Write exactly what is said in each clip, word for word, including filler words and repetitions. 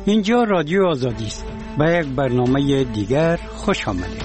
اینجا رادیو آزادی است. به یک برنامه دیگر خوش آمدید.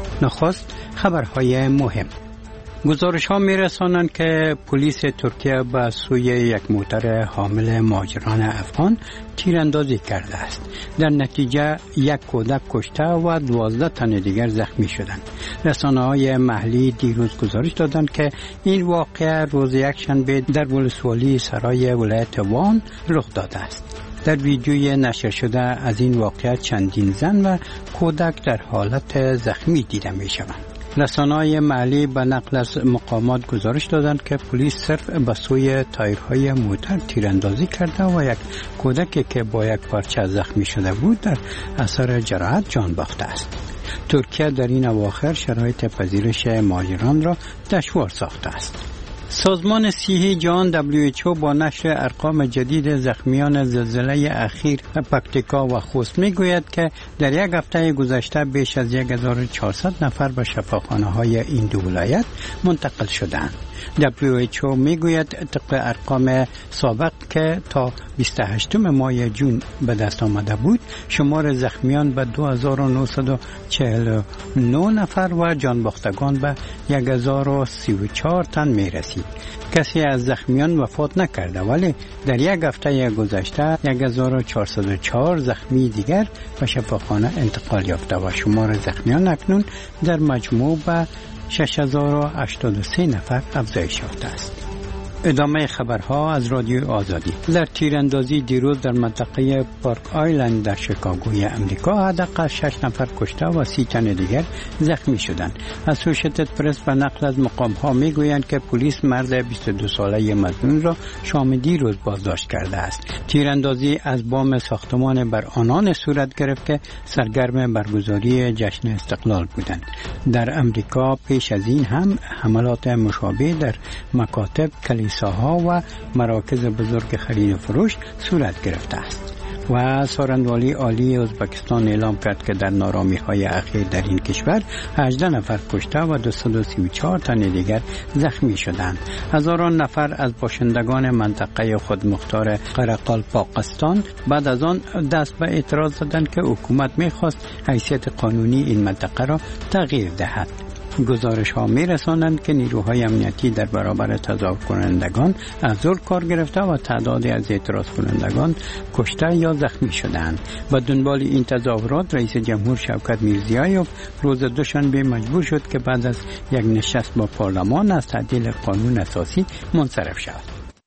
نخست خبرهای مهم. گزارش ها می رسانند که پلیس ترکیه به سوی یک موتر حامل مهاجران افغان تیراندازی کرده است. در نتیجه یک کودک کشته و دوازده تن دیگر زخمی شدند. رسانه های محلی دیروز گزارش دادند که این واقعه روز یکشنبه در ولسوالی سرای ولایت وان رخ داده است. در ویدیوی نشر شده از این واقعه چندین زن و کودک در حالت زخمی دیده می شوند. رسانه‌های محلی به نقل از مقامات گزارش دادند که پلیس صرف به سوی تایرهای موتر تیراندازی کرده و یک کودکی که با یک پارچه زخمی شده بود در اثر جراحت جان باخته است. ترکیه در این اواخر شرایط پذیرش مهاجران را دشوار ساخته است. سازمان صحی جهان دبلیو اچ او با نشر ارقام جدید زخمیان زلزله اخیر پکتیکا و خوست میگوید که در یک هفته گذشته بیش از یک هزار و چهارصد نفر به شفاخانه های این دو ولایت منتقل شدند. دبلیو اچ او میگوید طبق ارقام سابق که تا بیست و هشتم ماه جون به دست آمده بود، شمار زخمیان به دو هزار و نهصد و چهل و نه نفر و جان باختگان به یک هزار و سی و چهار تن می رسید. کسی از زخمیان وفات نکرده، ولی در یک هفته گذشته یک هزار و چهارصد و چهار زخمی دیگر به شفاخانه انتقال یافته و شمار زخمیان اکنون در مجموع به شش هزار و هشتاد و سه نفر افزایش یافته است. ادامه خبرها از رادیو آزادی. در تیراندازی دیروز در منطقه پارک آیلند در شیکاگوی امریکا حداقل شش نفر کشته و سی تن دیگر زخمی شدند. اسوشیتد پرس به نقل از مقام‌ها میگویند که پلیس مرد بیست و دو ساله مظنون را شام دیروز بازداشت کرده است. تیراندازی از بام ساختمان بر آنان صورت گرفت که سرگرم برگزاری جشن استقلال بودند. در امریکا پیش از این هم حملات مشابه در مکاتب، کلیساها و مراکز بزرگ خرید و فروش صورت گرفته است. و سارنوالی عالی ازبکستان اعلام کرد که در نارامی‌های اخیر در این کشور هجده نفر کشته و دویست و سی و چهار تن دیگر زخمی شدند. هزاران نفر از باشندگان منطقه خودمختار قرقال پاکستان بعد از آن دست به اعتراض زدند که حکومت می‌خواست حیثیت قانونی این منطقه را تغییر دهد. گزارش ها می رسانند که نیروهای امنیتی در برابر تظاهر کنندگان از ظلم کار گرفته و تعدادی از اعتراض کنندگان کشته یا زخمی شدند. با دنبال این تظاهرات رئیس جمهور شوکت میرزیایوف روز دوشنبه مجبور شد که بعد از یک نشست با پارلمان از تعدیل قانون اساسی منصرف شود.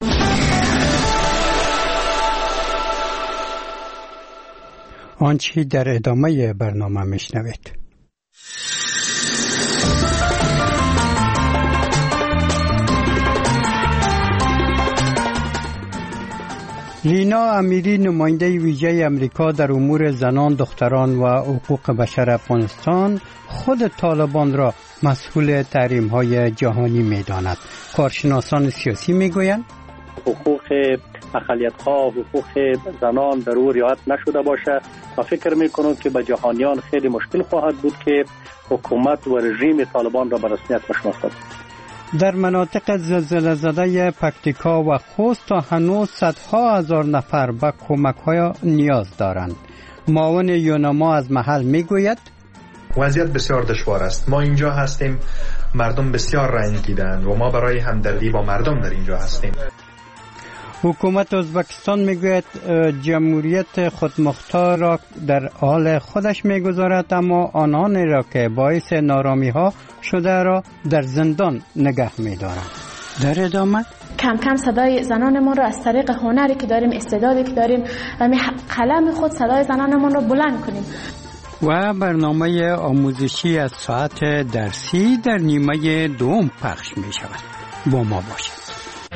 آنچه در ادامه برنامه میشنوید. لینا امیری نماینده ویژه امریکا در امور زنان، دختران و حقوق بشر افغانستان خود طالبان را مسئول تحریم‌های جهانی می‌داند. کارشناسان سیاسی می‌گویند حقوق اقلیت‌ها، حقوق زنان در او رعایت نشده باشه و فکر می‌کنم که به جهانیان خیلی مشکل خواهد بود که حکومت و رژیم طالبان را به رسمیت بشناسد. در مناطق زلزله زده پکتیکا و خوست تا هنوز صدها هزار نفر به کمک‌های نیاز دارند. معاون یونما از محل میگوید وضعیت بسیار دشوار است. ما اینجا هستیم، مردم بسیار رنج دیدند و ما برای همدردی با مردم در اینجا هستیم. حکومت ازبکستان میگوید جمهوریت خودمختار را در حال خودش میگذارد، اما آنان را که باعث نارامی ها شده را در زندان نگه میدارند. در ادامه کم کم صدای زنانمون را از طریق هنری که داریم، استعدادی که داریم، قلم خود صدای زنانمون را بلند کنیم. و برنامه آموزشی از ساعت درسی در نیمه دوم پخش می شود. با ما باشید.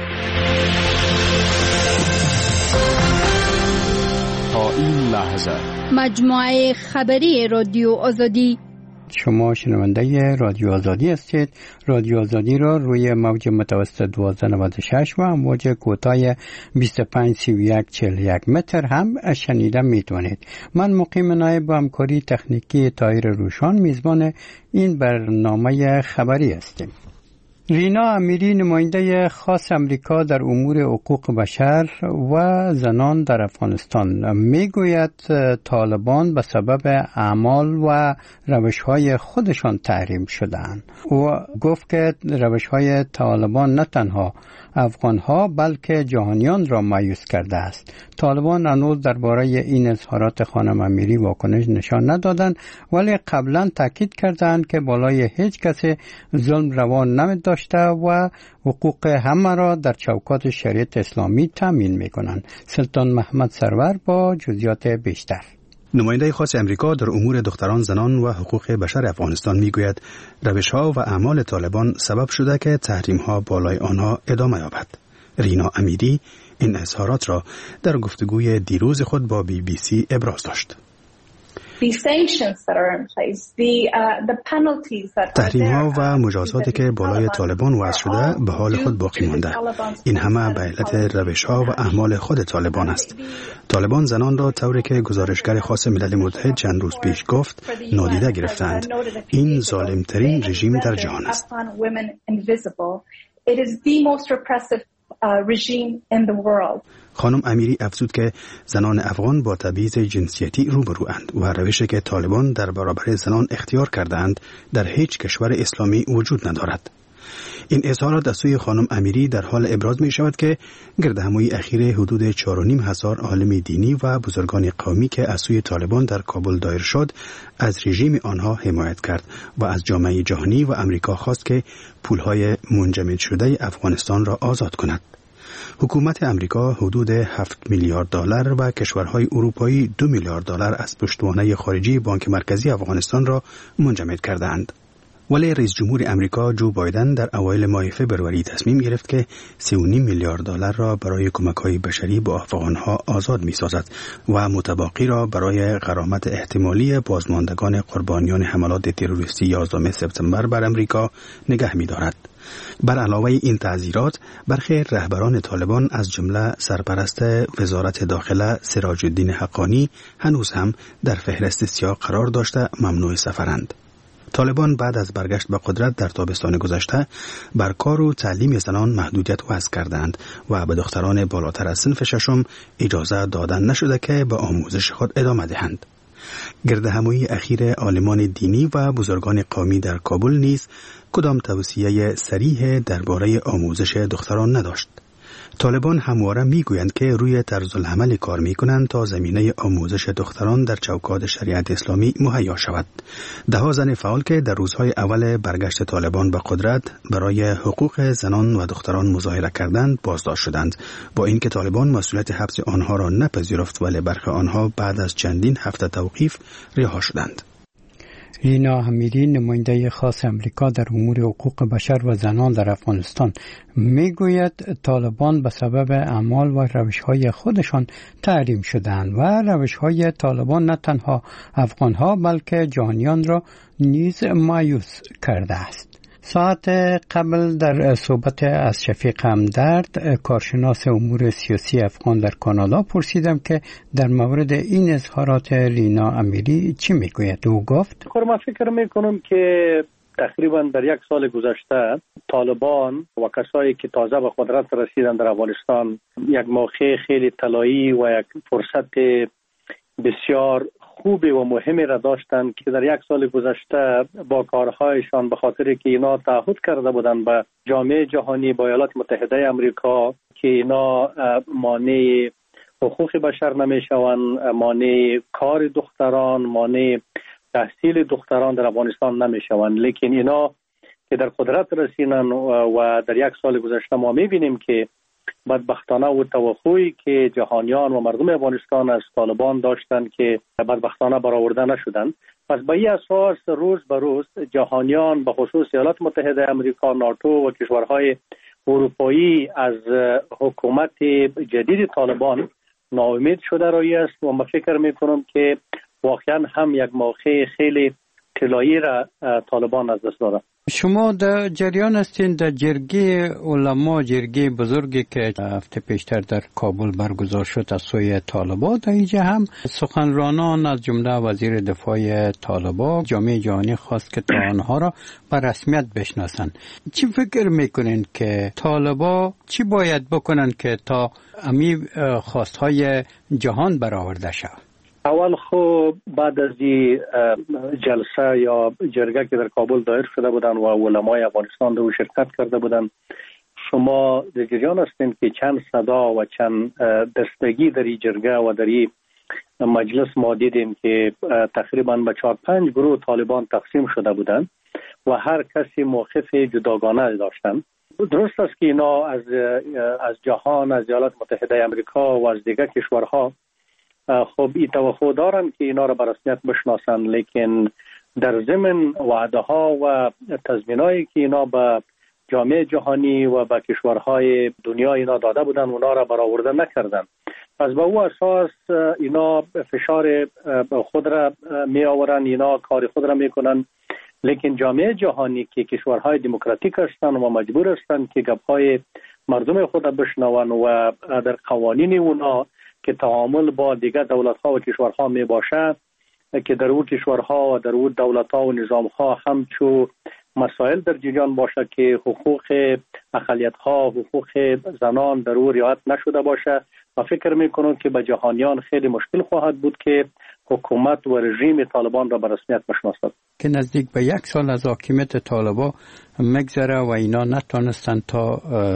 تا این لحظه مجموعه خبری رادیو آزادی. شما شنونده رادیو آزادی هستید. رادیو آزادی را روی موج متوسط دوازده نود و شش و موج کوتاه بیست و پنج سی و یک چهل و یک متر هم شنیده میتونید. من مقیم نایب با همکاری تکنیکی طاهر روشان میزبان این برنامه خبری هستیم. رینا امیری نماینده خاص امریکا در امور حقوق بشر و زنان در افغانستان میگوید طالبان به سبب اعمال و روش‌های خودشان تحریم شدند. او گفت که روش‌های طالبان نه تنها افغان‌ها بلکه جهانیان را مایوس کرده است. طالبان هنوز درباره این اظهارات خانم امیری واکنش نشان ندادند، ولی قبلا تاکید کردند که بالای هیچ کسی ظلم روا نمی‌داشته و حقوق همه را در چوکات شریعت اسلامی تامین می‌کنند. سلطان محمد سرور با جزئیات بیشتر. نماینده خاص امریکا در امور دختران، زنان و حقوق بشر افغانستان میگوید روش‌ها و اعمال طالبان سبب شده که تحریم‌ها بالای آنها ادامه یابد. رینا امیری این اظهارات را در گفتگوی دیروز خود با بی بی سی ابراز داشت. تحریم‌ها و مجازاتی که بالای طالبان وضع شده به حال خود باقی مانده. این همه به علت روش‌ها و اعمال خود طالبان است. طالبان زنان را طوری که گزارشگر خاص ملل متحد چند روز پیش گفت نادیده گرفتند. این ظالم‌ترین رژیم در جهان است. خانم امیری افزود که زنان افغان با تبعیض جنسیتی روبروند و روشی که طالبان در برابر زنان اختیار کردند در هیچ کشور اسلامی وجود ندارد. این اظهارات از سوی خانم امیری در حال ابراز می شود که گردهمایی اخیر حدود چهار و نیم هزار عالم دینی و بزرگان قومی که از سوی طالبان در کابل دایر شد از رژیم آنها حمایت کرد و از جامعه جهانی و امریکا خواست که پولهای منجمد شده افغانستان را آزاد کند. حکومت امریکا حدود هفت میلیارد دلار و کشورهای اروپایی دو میلیارد دلار از پشتوانه خارجی بانک مرکزی افغانستان را منجمد کردند. ولی رئیس جمهور امریکا جو بایدن در اوایل ماه فوریه تصمیم گرفت که سه و نیم میلیارد دلار را برای کمک‌های بشری به افغان‌ها آزاد می‌سازد و متبقی را برای غرامت احتمالی بازماندگان قربانیان حملات تروریستی یازدهم سپتامبر بر امریکا نگه می‌دارد. بر علاوه این تعزیرات، برخی رهبران طالبان از جمله سرپرست وزارت داخله سراج الدین حقانی هنوز هم در فهرست سیاه قرار داشته ممنوع سفرند. طالبان بعد از برگشت به قدرت در تابستان گذشته بر کار و تعلیم زنان محدودیت وضع کردند و به دختران بالاتر از صنف ششم اجازه دادن نشده که به آموزش خود ادامه دهند. گردهمایی اخیر عالمان دینی و بزرگان قومی در کابل نیز کدام توصیه صریح درباره آموزش دختران نداشت. طالبان همواره میگویند که روی طرز العمل کار میکنند تا زمینه آموزش دختران در چوکات شریعت اسلامی مهیا شود. ده زن فعال که در روزهای اول برگشت طالبان به قدرت برای حقوق زنان و دختران مظاهره کردند بازداشت شدند، با اینکه طالبان مسئولیت حبس آنها را نپذیرفت، ولی برخی آنها بعد از چندین هفته توقیف رها شدند. رینا امیری نماینده خاص امریکا در امور حقوق بشر و زنان در افغانستان میگوید طالبان به سبب اعمال و روش‌های خودشان تحریم شدند و روش‌های طالبان نه تنها افغان‌ها بلکه جهانیان را نیز مایوس کرده است. ساعت قبل در صحبت از شفیق همدرد کارشناس امور سیاسی افغان در کانادا پرسیدم که در مورد این اظهارات رینا امیری چی میگوید. او گفت من فکر میکنم که تقریبا در یک سال گذشته طالبان و کسایی که تازه به قدرت رسیدن در افغانستان یک موقع خیلی طلایی و یک فرصت بسیار خوبی و مهمی را داشتند که در یک سال گذشته با کارهایشان به خاطر که اینا تعهد کرده بودند به جامعه جهانی، با ایالات متحده امریکا که اینا مانع حقوق بشر نمیشوند، مانع کار دختران، مانع تحصیل دختران در افغانستان نمیشوند، لیکن اینا که در قدرت رسیدن و در یک سال گذشته ما میبینیم که بدبختانه و توقعی که جهانیان و مردم افغانستان از طالبان داشتند که بدبختانه برآورده نشدند. پس به این اساس روز به روز جهانیان به خصوص ایالات متحده امریکا، ناتو و کشورهای اروپایی از حکومت جدید طالبان ناامید شده روی است و من فکر میکنم که واقعا هم یک موقع خیلی طلایی را طالبان از دست داده. شما در جریان هستین در جرگه علما، جرگه بزرگی که هفته پیشتر در کابل برگزار شد از سوی طالبان، در اینجا هم سخنرانان از جمله وزیر دفاع طالبان جامعه جهانی خواست که تا آنها را به رسمیت بشناسن. چی فکر میکنین که طالبان چی باید بکنن که تا امی خواستهای جهان برآورده شود؟ اول خب بعد از این جلسه یا جرگه که در کابل دایر شده بودن و علمای افغانستان در شرکت کرده بودن، شما در جریان هستین که چند صدا و چند دستگی در این جرگه و در این مجلس ما دیدیم که تقریبا به چهار پنج گروه طالبان تقسیم شده بودن و هر کسی موقف جداگانه داشتن. درست است که اینا از از جهان، از ایالات متحده آمریکا و از دیگر کشورها خب این توقع دارن که اینا را به رسمیت بشناسن، لیکن در ضمن وعده ها و تضمینایی که اینا به جامعه جهانی و به کشورهای دنیا اینا داده بودن اونا را برآورده نکردن. پس به او اساس اینا فشار خود را می آورن، اینا کار خود را میکنن، لیکن جامعه جهانی که کشورهای دموکراتیک هستند و مجبور هستند که گپ‌های مردم خود را بشنون و در قوانین اونا که تعامل با دیگر دولت‌ها و کشورها می باشه که در اون کشورها و در اون دولت‌ها و نظام‌ها همچو مسائل در جریان باشه که حقوق اقلیت‌ها، حقوق زنان در اون رعایت نشده باشه و فکر می‌کنم که به جهانیان خیلی مشکل خواهد بود که حکومت و رژیم طالبان را به رسمیت بشناسد. که نزدیک به یک سال از حاکمیت طالبان مگذره و اینا نتونستن تا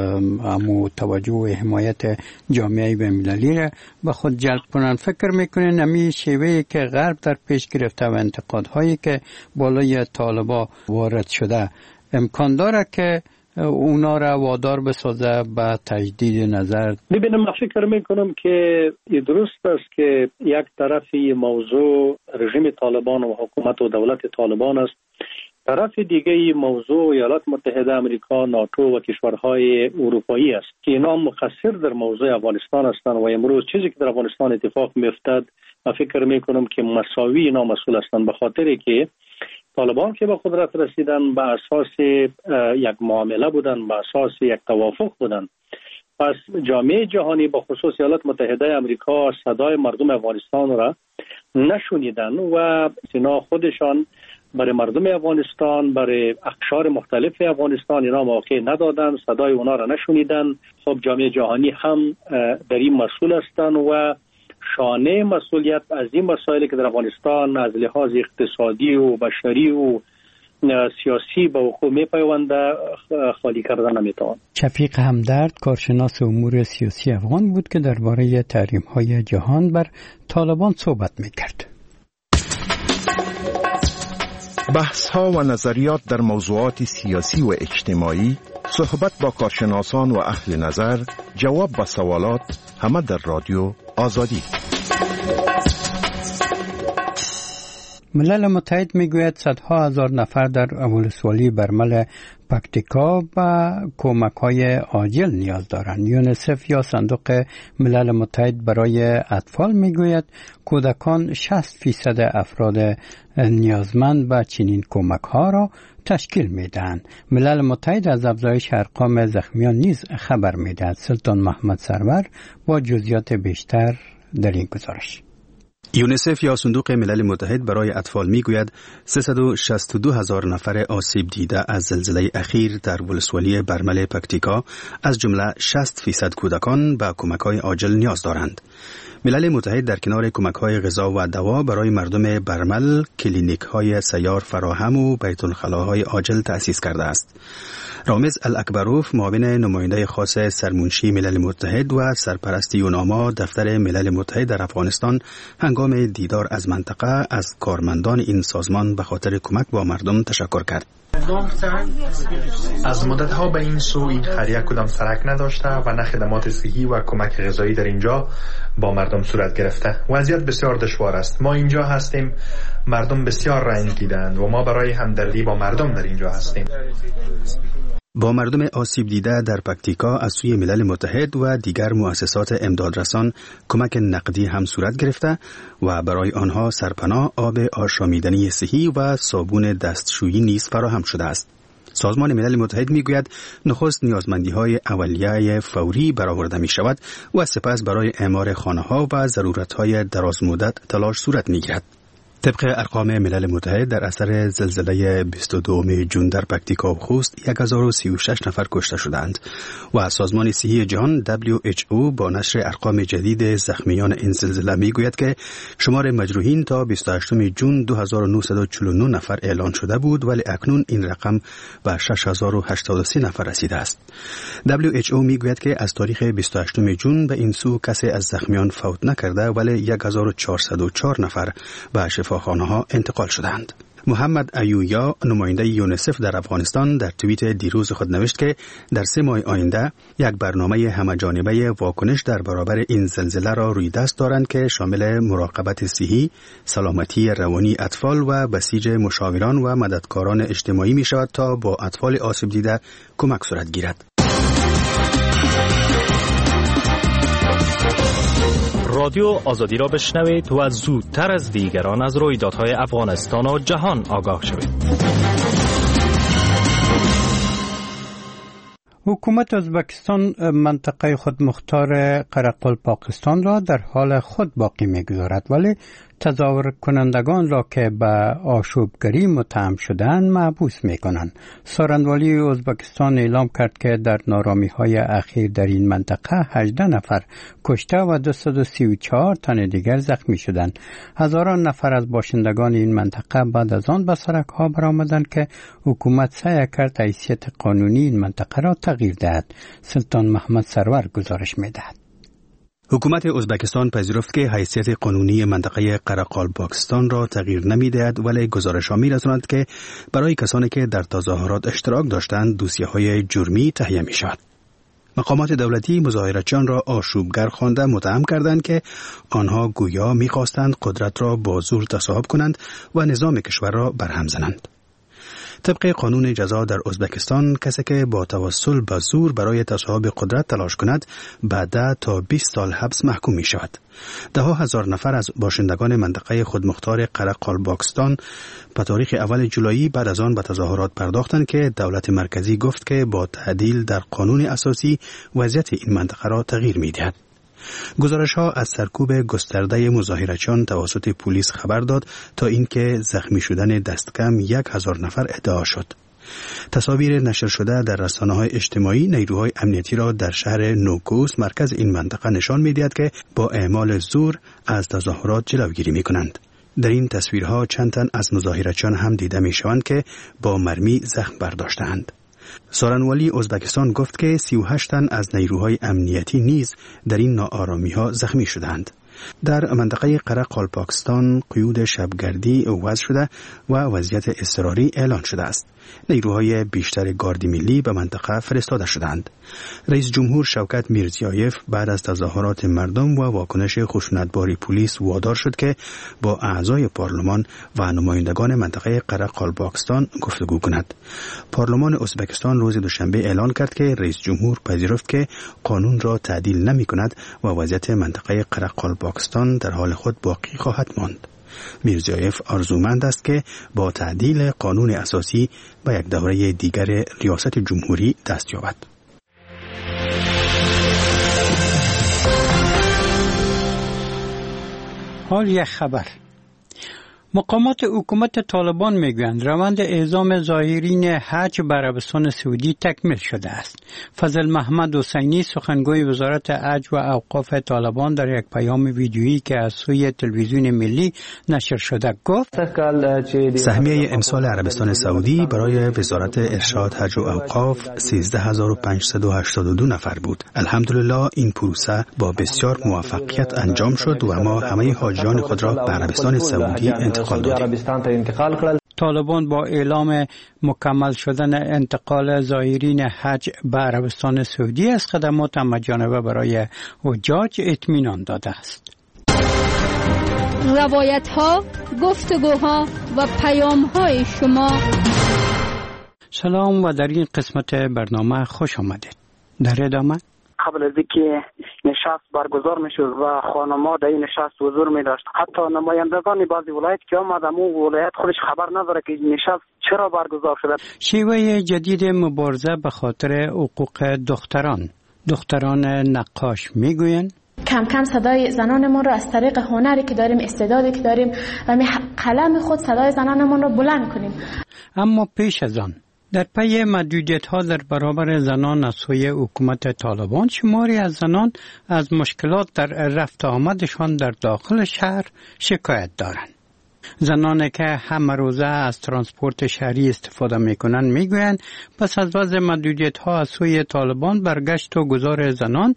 امو توجه و حمایت جامعه بین‌المللی را به خود جلب کنن. فکر میکنین امی شیوهی که غرب در پیش گرفته و انتقادهایی که بالای طالبان وارد شده امکان داره که اونا را وادار بسازه به تجدید نظر؟ ببینم، من فکر میکنم که درست است که یک طرفی موضوع رژیم طالبان و حکومت و دولت طالبان است، طرف دیگه موضوع ایالات متحده آمریکا، ناتو و کشورهای اروپایی است که اینا مقصر در موضوع افغانستان هستند و امروز چیزی که در افغانستان اتفاق میافتد من فکر میکنم که مساوی اینا مسئول هستند، به خاطر که طالبان که به قدرت رسیدن به اساس یک معامله بودن، به اساس یک توافق بودن. پس جامعه جهانی به خصوص ایالات متحده آمریکا صدای مردم افغانستان را نشنیدن و اینا خودشان برای مردم افغانستان، برای اقشار مختلف افغانستان اینا موقع ندادن، صدای اونا را نشنیدن. خب جامعه جهانی هم در این مسئول هستند و شانه مسئولیت از این مسائلی که در افغانستان از لحاظ اقتصادی و بشری و سیاسی به وقوع می‌پیونده خالی کردن نمیتوان. شفیق همدرد کارشناس امور سیاسی افغان بود که درباره تحریم‌های جهان بر طالبان صحبت می‌کرد. بحث‌ها و نظریات در موضوعات سیاسی و اجتماعی، صحبت با کارشناسان و اهل نظر، جواب به سوالات، همه در رادیو آزادی. ملل متحد میگوید صدها هزار نفر در ولسوالی برمل پکتیکا به کمک‌های عاجل نیاز دارند. یونیسف یا صندوق ملل متحد برای اطفال میگوید کودکان شصت فیصد افراد نیازمند به چنین کمک‌ها را تشکیل میدهند. ملل متحد از افزایش ارقام زخمیان نیز خبر میدهد. سلطان محمد سرور با جزئیات بیشتر در این گزارش. یونیسف یا صندوق ملل متحد برای اطفال میگوید سیصد و شصت و دو هزار نفر آسیب دیده از زلزله اخیر در ولسوالی برمل پکتیکا از جمله شصت فیصد کودکان به کمک‌های عاجل نیاز دارند. ملل متحد در کنار کمک‌های غذا و دوا برای مردم برمل کلینیک‌های سیار فراهم و بیت‌الخلاهای عاجل تأسیس کرده است. رامز الاکبروف معاون نماینده خاص سرمنشی ملل متحد و سرپرست یوناما دفتر ملل متحد در افغانستان هنگام دیدار از منطقه از کارمندان این سازمان به خاطر کمک با مردم تشکر کرد. از مدتها به این سو این خریه کدام سرک نداشته و نه خدمات صحی و کمک غذایی در اینجا با مردم صورت گرفته. وضعیت بسیار دشوار است. ما اینجا هستیم، مردم بسیار رنج دیدند و ما برای همدردی با مردم در اینجا هستیم. با مردم آسیب دیده در پکتیکا از سوی ملل متحد و دیگر مؤسسات امدادرسان کمک نقدی هم صورت گرفته و برای آنها سرپناه، آب آشامیدنی صحی و صابون دستشویی نیز فراهم شده است. سازمان ملل متحد میگوید نخست نیازمندی‌های اولیه فوری برآورده می‌شود و سپس برای اعمار خانه‌ها و ضرورت‌های درازمدت تلاش صورت می‌گیرد. طبق ارقام ملل متحد در اثر زلزله بیست و دوم ژوئن در پکتیکا و خوست هزار و سی و شش نفر کشته شدند و سازمان صحی جهان دبلیو اچ او با نشر ارقام جدید زخمیان این زلزله میگوید که شمار مجروحین تا بیست و هشتم ژوئن دو هزار و نهصد و چهل و نه نفر اعلان شده بود ولی اکنون این رقم به شش هزار و هشتاد و سه نفر رسیده است. دبلیو اچ او میگوید که از تاریخ بیست و هشتم ژوئن به این سو کسی از زخمیان فوت نکرده ولی هزار و چهارصد و چهار نفر به شفاخانه ها انتقال شدند. محمد ایویا نماینده یونیسف در افغانستان در توییت دیروز خود نوشت که در سه ماه آینده یک برنامه همه‌جانبه واکنش در برابر این زلزله را روی دست دارند که شامل مراقبت صحی، سلامتی روانی اطفال و بسیج مشاوران و مددکاران اجتماعی می شود تا با اطفال آسیب دیده کمک صورت گیرد. رادیو آزادی را بشنوید و زودتر از دیگران از رویدادهای افغانستان و جهان آگاه شوید. حکومت ازبکستان منطقه خودمختار قرقل پاکستان را در حال خود باقی می‌گذارد ولی تظاهر کنندگان را که به آشوبگری متهم شدند محبوس می‌کنند. سارنوالی ازبکستان اعلام کرد که در نارامی‌های اخیر در این منطقه هجده نفر کشته و دویست و سی و چهار تن دیگر زخمی شدند. هزاران نفر از باشندگان این منطقه بعد از آن به سرک‌ها برآمدند که حکومت سعی کرد حیثیت قانونی این منطقه را تغییر دهد. سلطان محمد سرور گزارش می‌دهد. حکومت ازبکستان پذیرفت که حیثیت قانونی منطقه قرقال پاکستان را تغییر نمی‌دهد ولی گزارش‌ها می‌رساند که برای کسانی که در تظاهرات اشتراک داشتند دوسیه‌های جرمی تهیه می‌شود. مقامات دولتی مظاهرچیان را آشوبگر خوانده متهم کردند که آنها گویا می‌خواستند قدرت را با زور تصاحب کنند و نظام کشور را برهم زنند. طبق قانون جزا در ازبکستان کسی که با توسل به زور برای تصاحب قدرت تلاش کند بعد تا بیست سال حبس محکوم می شود. ده ها هزار نفر از باشندگان منطقه خودمختار قرقال پاکستان به تاریخ اول جولای بعد از آن به تظاهرات پرداختند که دولت مرکزی گفت که با تعدیل در قانون اساسی وضعیت این منطقه را تغییر می دهد. گزارش‌ها از سرکوب گسترده مظاهرچیان توسط پلیس خبر داد تا اینکه زخمی شدن دست کم یک هزار نفر ادعا شد. تصاویر نشر شده در رسانه‌های اجتماعی نیروهای امنیتی را در شهر نوکوس مرکز این منطقه نشان می‌دهد که با اعمال زور از تظاهرات جلوگیری می‌کنند. در این تصویرها چند تن از مظاهرچیان هم دیده می‌شوند که با مرمی زخم برداشته‌اند. سارنوالی ازبکستان گفت که سی و هشت تن از نیروهای امنیتی نیز در این ناآرامی‌ها زخمی شدند. در منطقه قرقال پاکستان قیود شبگردی وضع شده و وضعیت اضطراری اعلان شده است. نیروهای بیشتر گارد ملی به منطقه فرستاده شدند. رئیس جمهور شوکت میرزیایف بعد از تظاهرات مردم و واکنش خشونتبار پلیس وادار شد که با اعضای پارلمان و نمایندگان منطقه قرقال پاکستان گفتگو کند. پارلمان ازبکستان روز دوشنبه اعلان کرد که رئیس جمهور پذیرفت که قانون را تعدیل نمی کند و وضعیت منطقه قرقال پاکستان در حال خود باقی خواهد ماند. میرزیایف آرزومند است که با تعدیل قانون اساسی به یک دوره دیگر ریاست جمهوری دست یابد. حال یک خبر. مقامات حکومت طالبان میگویند روند اعزام زائرین حج به عربستان سعودی تکمیل شده است. فضل محمد حسینی سخنگوی وزارت حج و اوقاف طالبان در یک پیام ویدیویی که از سوی تلویزیون ملی نشر شده گفت سهمیه امسال عربستان سعودی برای وزارت ارشاد حج و اوقاف سیزده هزار و پانصد و هشتاد و دو نفر بود. الحمدلله این پروسه با بسیار موفقیت انجام شد و ما همه حاجیان خود را به عربستان سعودی انتقال طالبان با اعلام مکمل شدن انتقال زائرین حج به عربستان سعودی از خدمات همه‌جانبه برای حجاج اطمینان داده است. روایت ها، گفتگوها و پیام های شما سلام و در این قسمت برنامه خوش آمدید. در ادامه قبل از اینکه نشست برگزار میشد و خانم‌ها در این نشست حضور می داشت، حتی نمایندگان بعضی ولایت که آمدن اون ولایت خودش خبر نداره که نشست چرا برگزار شده. شیوه جدید مبارزه به خاطر حقوق دختران. دختران نقاش میگویند کم کم صدای زنانمون رو از طریق هنری که داریم، استعدادی که داریم و قلم خود صدای زنانمون رو بلند کنیم. اما پیش از آن در پی محدودیت‌ها در برابر زنان از سوی حکومت طالبان، شماری از زنان از مشکلات در رفت آمدشان در داخل شهر شکایت دارند. زنانی که همه روزه از ترانسپورت شهری استفاده میکنند میگویند پس از وضع محدودیت‌ها از سوی طالبان برگشت و گذار زنان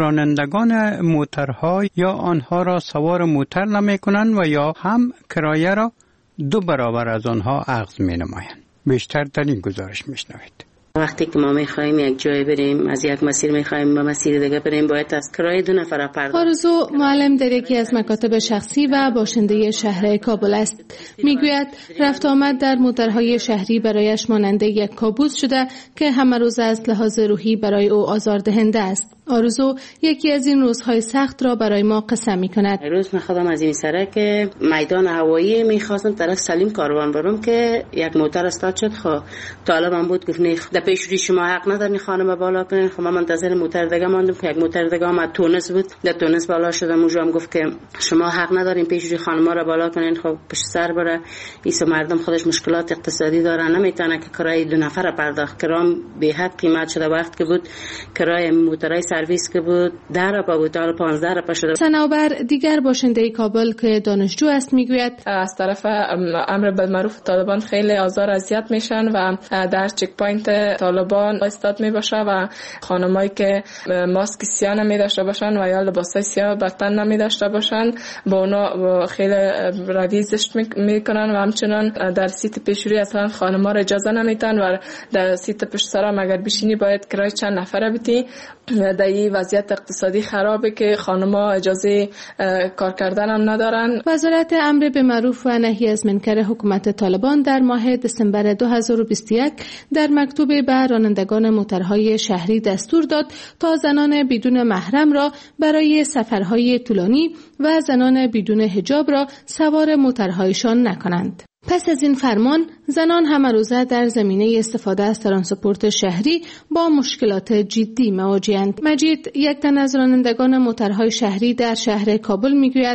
رانندگان موترها یا آنها را سوار موتر نمیکنند و یا هم کرایه را دو برابر از آنها اخذ مینمایند. بیشتر در این گزارش میشنوید. وقتی که ما میخوایم یک جای بریم، از یک مسیر میخوایم به مسیر دیگه بریم، باید از کرایه دو نفر پرداخت. آرزو معلم در یکی از مکاتب شخصی و باشنده شهر کابل است. میگوید رفت آمد در موترهای شهری برایش ماننده یک کابوس شده که همه روز از لحاظ روحی برای او آزاردهنده است. آرزو یکی از این روزهای سخت را برای ما قسم میکند. روز من خودم از این سرک میدان هوایی میخواستم طرف سلیم کاروان برم که یک موتر استاد شد. خب طالبم بود گفت نه در پیشوری شما حق ندارین خانم بالا کنین. خب من منتظر موتر دیگه ماندم که یک موتر دیگه اومد تونس بود، در تونس بالا شدم. اونجا هم گفت که شما حق ندارین پیشوری خانم‌ها را بالا کنین. خب پشت سر بره ایسا مردم خودش مشکلات اقتصادی دارن، نمیتونه که کرایه دو نفر پرداخت. کرام به حد قیمت شده. وقت که بود کرایه موترای سرویس که بود ده را بود تا پانزده را شده. صنوبر دیگر باشنده کابل که دانشجو است میگوید از طرف امر بالمعروف طالبان خیلی آزار اذیت میشن و در چک پوینت طالبان استاد می باشه و خانمایی که ماسک سیاه نمی داشته باشن و یا لباسای سیاه بر تن نمی داشته باشن با اونا خیلی روی زشت میکنن و همچنان در سیت پیشوری اصلا خانم‌ها را اجازه نمیدن و در سیت پشت سر اگر بشینی باید کرای چند نفره بدی. در این وضعیت اقتصادی خرابه که خانم‌ها اجازه کار کردن هم ندارن. وزارت امر به معروف و نهی از منکر حکومت طالبان در ماه دسامبر دو هزار و بیست و یک در مکتوب به رانندگان موترهای شهری دستور داد تا زنان بدون محرم را برای سفرهای طولانی و زنان بدون حجاب را سوار موترهایشان نکنند. پس از این فرمان زنان همه روزه در زمینه استفاده از ترانسپورت شهری با مشکلات جدی مواجه‌اند. مجید یک تن از رانندگان موترهای شهری در شهر کابل میگوید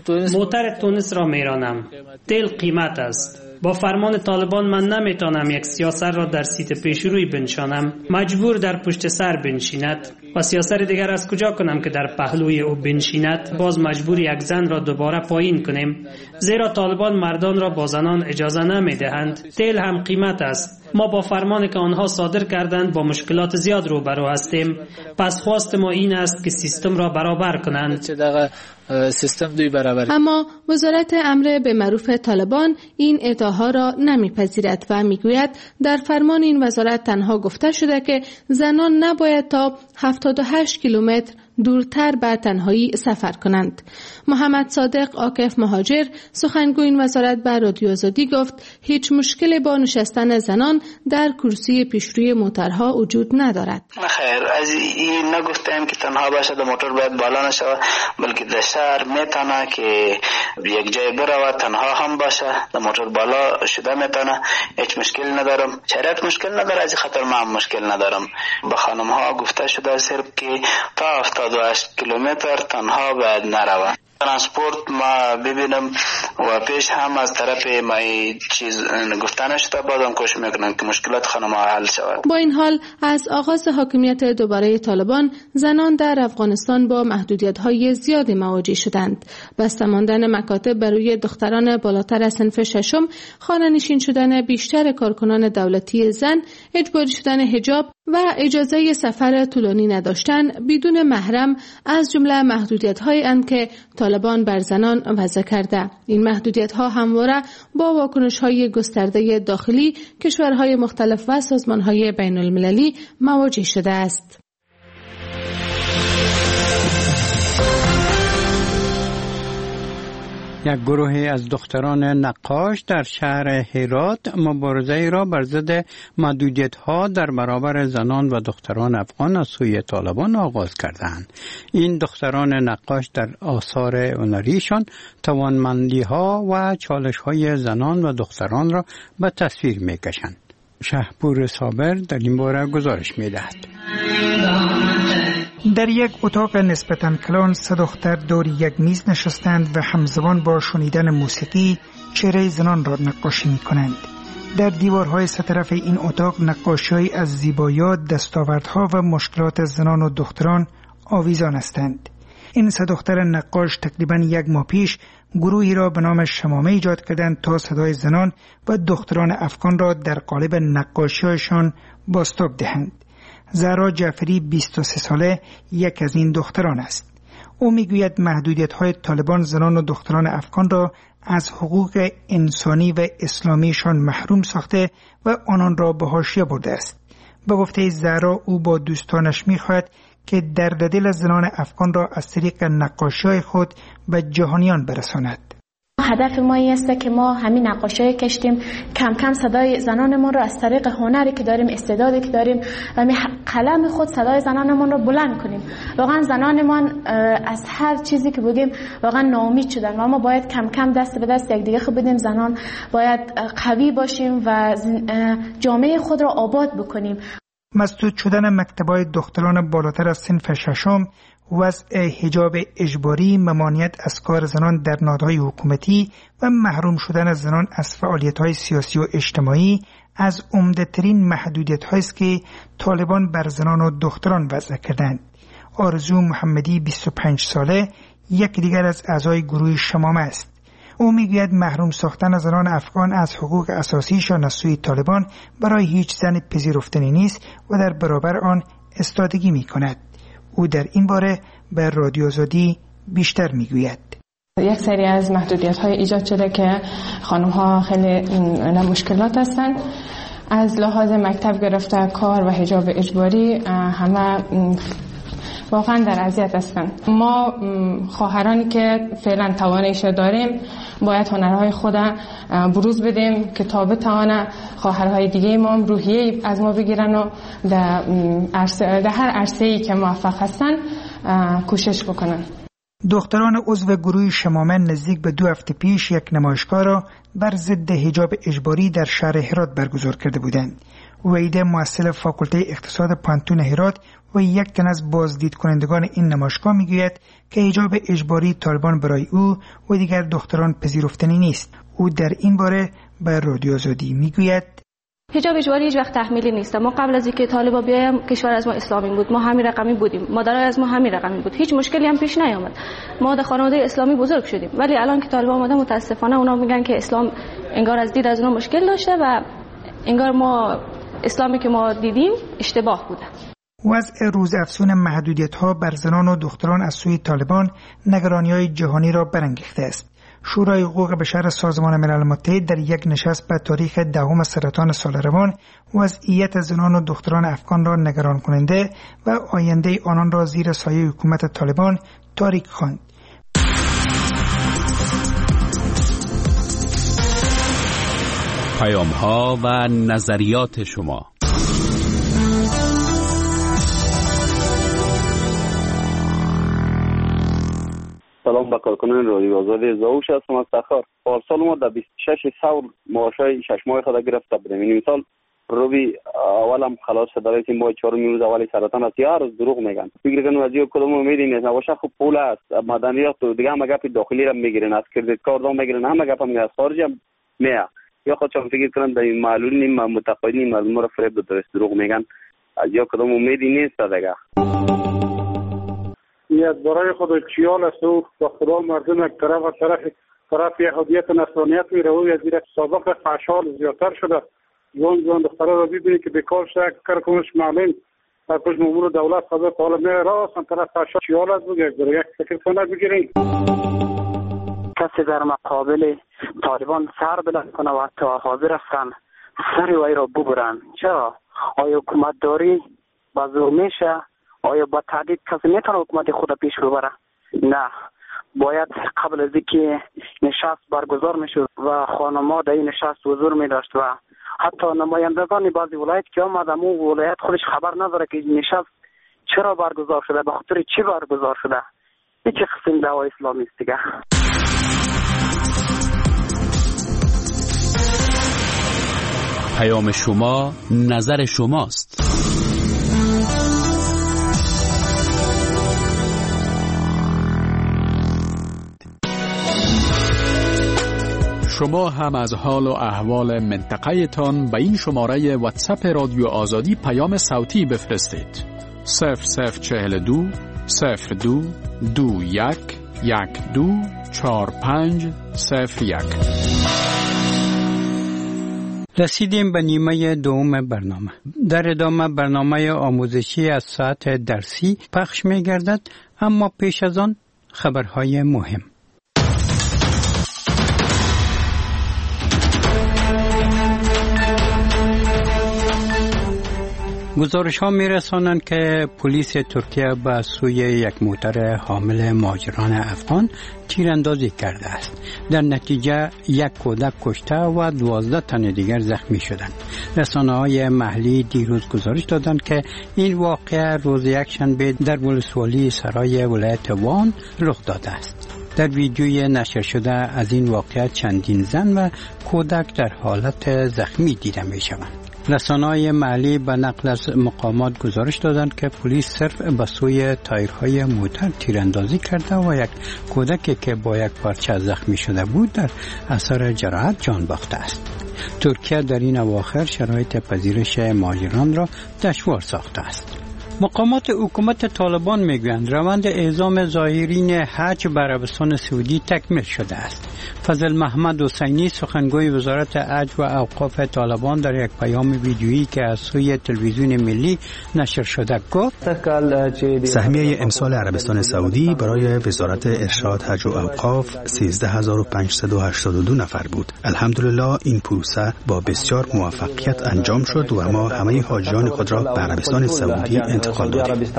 موتر تونس را میرانم، دل قیمت است. با فرمان طالبان من نمیتونم یک سیاسر را در سیت پیشروی بنشانم، مجبور در پشت سر بنشیند و سیاسر دیگر از کجا کنم که در پهلوی او بنشیند. باز مجبور یک زن را دوباره پایین کنیم، زیرا طالبان مردان را با زنان اجازه نمیدهند. دل هم قیمت است. ما با فرمانی که آنها صادر کردند با مشکلات زیاد روبرو هستیم. پس خواست ما این است که سیستم را برابر کنند. سیستم دوی برابر. اما وزارت امر به معروف طالبان این ادعاها را نمیپذیرد و میگوید در فرمان این وزارت تنها گفته شده که زنان نباید تا هفتاد و هشت کیلومتر دورتر به تنهایی سفر کنند. محمد صادق عاکف مهاجر سخنگوی این وزارت به رادیو آزادی گفت هیچ مشکلی با نشستن زنان در کرسی پیشروی موترها وجود ندارد. خیر، از این نگفتیم که تنها باشه در موتور باید بالا نشه، بلکه در شهر میتونه که یک جای بره تنها هم باشه در موتور بالا شده میتونه. هیچ مشکل ندارم، شریعت مشکل نداره، از خاطر من مشکل ندارم. به خانم ها گفته شده صرف که تا هفتاد و هشت کیلومتر تنها باید نروه. ترانسپورت ما ببینم و پیش هم از طرف ما چیز گفتن شده، بعدم کوشش میکنن که مشکلات خانم ها حل شود. با این حال از آغاز حاکمیت دوباره طالبان زنان در افغانستان با محدودیت‌های زیادی مواجه شدند. بسته ماندن مکاتب برای دختران بالاتر از صنف ششم، خانه‌نشین شدن بیشتر کارکنان دولتی زن، اجباری شدن حجاب و اجازه سفر طولانی نداشتن بدون محرم از جمله محدودیت‌هایی اند که طالبان بر زنان وضع کرده. این محدودیت‌ها همواره با واکنش‌های گسترده داخلی کشورهای مختلف و سازمان‌های بین‌المللی مواجه شده است. یک گروه از دختران نقاش در شهر هرات مبارزه را بر ضد محدودیت‌ها در برابر زنان و دختران افغان از سوی طالبان آغاز کردند. این دختران نقاش در آثار هنریشان توانمندی‌ها و چالش‌های زنان و دختران را به تصویر می‌کشند. شهپور صابر در این باره گزارش می‌دهد. در یک اتاق نسبتاً کلان سه دختر دور یک میز نشستند و همزمان با شنیدن موسیقی چهره زنان را نقاشی می کنند. در دیوارهای سه طرف این اتاق نقاشی از زیبایی‌ها، دستاوردها و مشکلات زنان و دختران آویزان هستند. این سه دختر نقاش تقریباً یک ماه پیش گروهی را به نام شمامه ایجاد کردند تا صدای زنان و دختران افغان را در قالب نقاشی‌هایشان بازتاب دهند. زهرا جعفری بیست و سه ساله یک از این دختران است. او میگوید محدودیت‌های طالبان زنان و دختران افغان را از حقوق انسانی و اسلامیشان محروم ساخته و آنان را به حاشیه برده است. به گفته زهرا او با دوستانش می‌خواهد که درد دل زنان افغان را از طریق نقاشی‌های خود به جهانیان برساند. هدف ما این است که ما همین نقاشی کشتیم کم کم صدای زنانمون رو از طریق هنری که داریم، استعدادی که داریم و قلم خود صدای زنانمون رو بلند کنیم. واقعا زنانمون از هر چیزی که بگیم واقعا ناامید شدن و ما باید کم کم دست به دست یکدیگه خود بدیم. زنان باید قوی باشیم و جامعه خود را آباد بکنیم. مسدود شدن مکتب‌های دختران بالاتر از صنف ششم، وضع حجاب اجباری، ممانعت از کار زنان در نهادهای حکومتی و محروم شدن زنان از فعالیت‌های سیاسی و اجتماعی از عمده‌ترین محدودیت‌هایی است که طالبان بر زنان و دختران وضع کردند. آرزو محمدی بیست و پنج ساله یک دیگر از اعضای گروه شمامه است. او میگوید محروم ساختن زنان افغان از حقوق اساسیشان از سوی طالبان برای هیچ زن پذیرفتنی نیست و در برابر آن استادگی می‌کند. او در این باره به رادیو آزادی بیشتر میگوید. یک سری از محدودیت‌های ایجاد شده که خانم‌ها خیلی مشکلات هستند. از لحاظ مکتب گرفته کار و حجاب اجباری همه واقعا در اذیت هستند. ما خواهرانی که فعلا تواناییش داریم باید هنرهای خود بروز بدیم که تا بتوانه خواهرهای دیگه ما روحیه از ما بگیرن و در, در هر عرصه‌ای که موفق هستن کوشش بکنن. دختران عضو گروه شمامه نزدیک به دو هفته پیش یک نمایشگاه را بر ضد حجاب اجباری در شهر هرات برگزار کرده بودند. وحیده مؤسس فاکولته اقتصاد پانتون هرات و یک تن از بازدید کنندگان این نمایشگاه میگوید که حجاب اجباری طالبان برای او و دیگر دختران پذیرفتنی نیست. او در این باره به رادیو آزادی میگوید حجاب اجباری هیچ وقت تحمیلی نیست. ما قبل از اینکه طالبان بیایم کشور از ما اسلامی بود، ما همین رقمی بودیم، مادرای از ما همین رقمی بود، هیچ مشکلی هم پیش نیامد. ما در خانواده اسلامی بزرگ شدیم، ولی الان که طالبان اومده متاسفانه اونا میگن که اسلام انگار از دید از اونها مشکل داشته و انگار ما اسلامی که ما دیدیم اشتباه بوده. وضع روزافزون محدودیت‌ها بر زنان و دختران از سوی طالبان نگرانی‌های جهانی را برانگیخته است. شورای حقوق بشر سازمان ملل متحد در یک نشست به تاریخ دهم سرطان سال روان وضعیت زنان و دختران افغان را نگران کننده و آینده آنان را زیر سایه حکومت طالبان تاریک خواند. پیام‌ها و نظریات شما. سلام به کارکنان رادیو آزادی. زاوش هستم از تخار. پارسال ما در بیست و شش ثور معاشای شش ماه خود گرفته بودیم. این سال روبی اولم خلاص شده که ما چهارم روز اولی سرطان است. یا روز دروغ میگن. فکر کنم از یک کدوم امیدی نیست. واشه خب پول است. مدنیات و دیگه هم گپ داخلی را میگیرن. از کردیت کارت هم میگیرن. همه گپ هم از خارج هم میاد. یا خودشون فکر کنن در این معلولین متقاعدین مردم را فریب داد دروغ میگن. از یک کدوم امیدی نیست دیگه. نیت برای خود چیال است و با خدا مردم یک طرف و طرف طرف یهودیت و نصرانیت میره و از زیر سابق فحشال زیادتر شده. جوان جوان دختره را ببینید که بیکار شده کار کنش معلم در کش مامور دولت سابق حالا میره راست ان طرف فحشال چیال است بگه یک فکر کنه بگیرین. کسی در مقابل طالبان سر بلند کنه و حتی حاضر هستن سر وی را ببرن. چرا؟ آیا حکومت داری با زور میشه؟ آیا با تعدید کسی میتونه حکومت خود پیش ببره؟ نه. باید قبل از اینکه نشست برگزار میشد و خانم‌ها در این نشست حضور می داشت و حتی نمایندگان بعضی ولایت که آمدن اون ولایت خودش خبر نداره که نشست چرا برگزار شده، به خاطر چی برگزار شده. این چه قسم دعوای اسلامی است دیگه. پیام شما نظر شماست. شما هم از حال و احوال منطقه تان به این شماره واتساپ رادیو آزادی پیام صوتی بفرستید. صفر صفر چهل دو صفر دو دو یک یک دو چهار پنج صفر یک. رسیدیم به نیمه دوم برنامه. در ادامه برنامه آموزشی از ساعت درسی پخش می گردد، اما پیش از آن خبرهای مهم. گزارش ها می رسانند که پلیس ترکیه به سوی یک موتر حامل مهاجران افغان تیراندازی کرده است. در نتیجه یک کودک کشته و دوازده تن دیگر زخمی شدند. رسانه های محلی دیروز گزارش دادند که این واقعه روز یکشنبه در ولسوالی سرای ولایت وان رخ داده است. در ویدیوی نشر شده از این واقعه چندین زن و کودک در حالت زخمی دیده می شوند. رسانه‌های محلی به نقل از مقامات گزارش دادند که پلیس صرف به سوی تایرهای موتر تیراندازی کرده و یک کودکی که با یک پارچه زخمی شده بود در اثر جراحت جان باخته است. ترکیه در این اواخر شرایط پذیرش مهاجران را دشوار ساخته است. مقامات حکومت طالبان میگویند روند اعزام زائرین حج به عربستان سعودی تکمیل شده است. فضل محمد حسینی سخنگوی وزارت حج و اوقاف طالبان در یک پیام ویدیویی که از سوی تلویزیون ملی نشر شده گفت سهمیه امسال عربستان سعودی برای وزارت ارشاد حج و اوقاف سیزده هزار و پانصد و هشتاد و دو نفر بود. الحمدلله این پروسه با بسیار موفقیت انجام شد و ما همه حاجیان خود را به عربستان سعودی انتقال دادیم.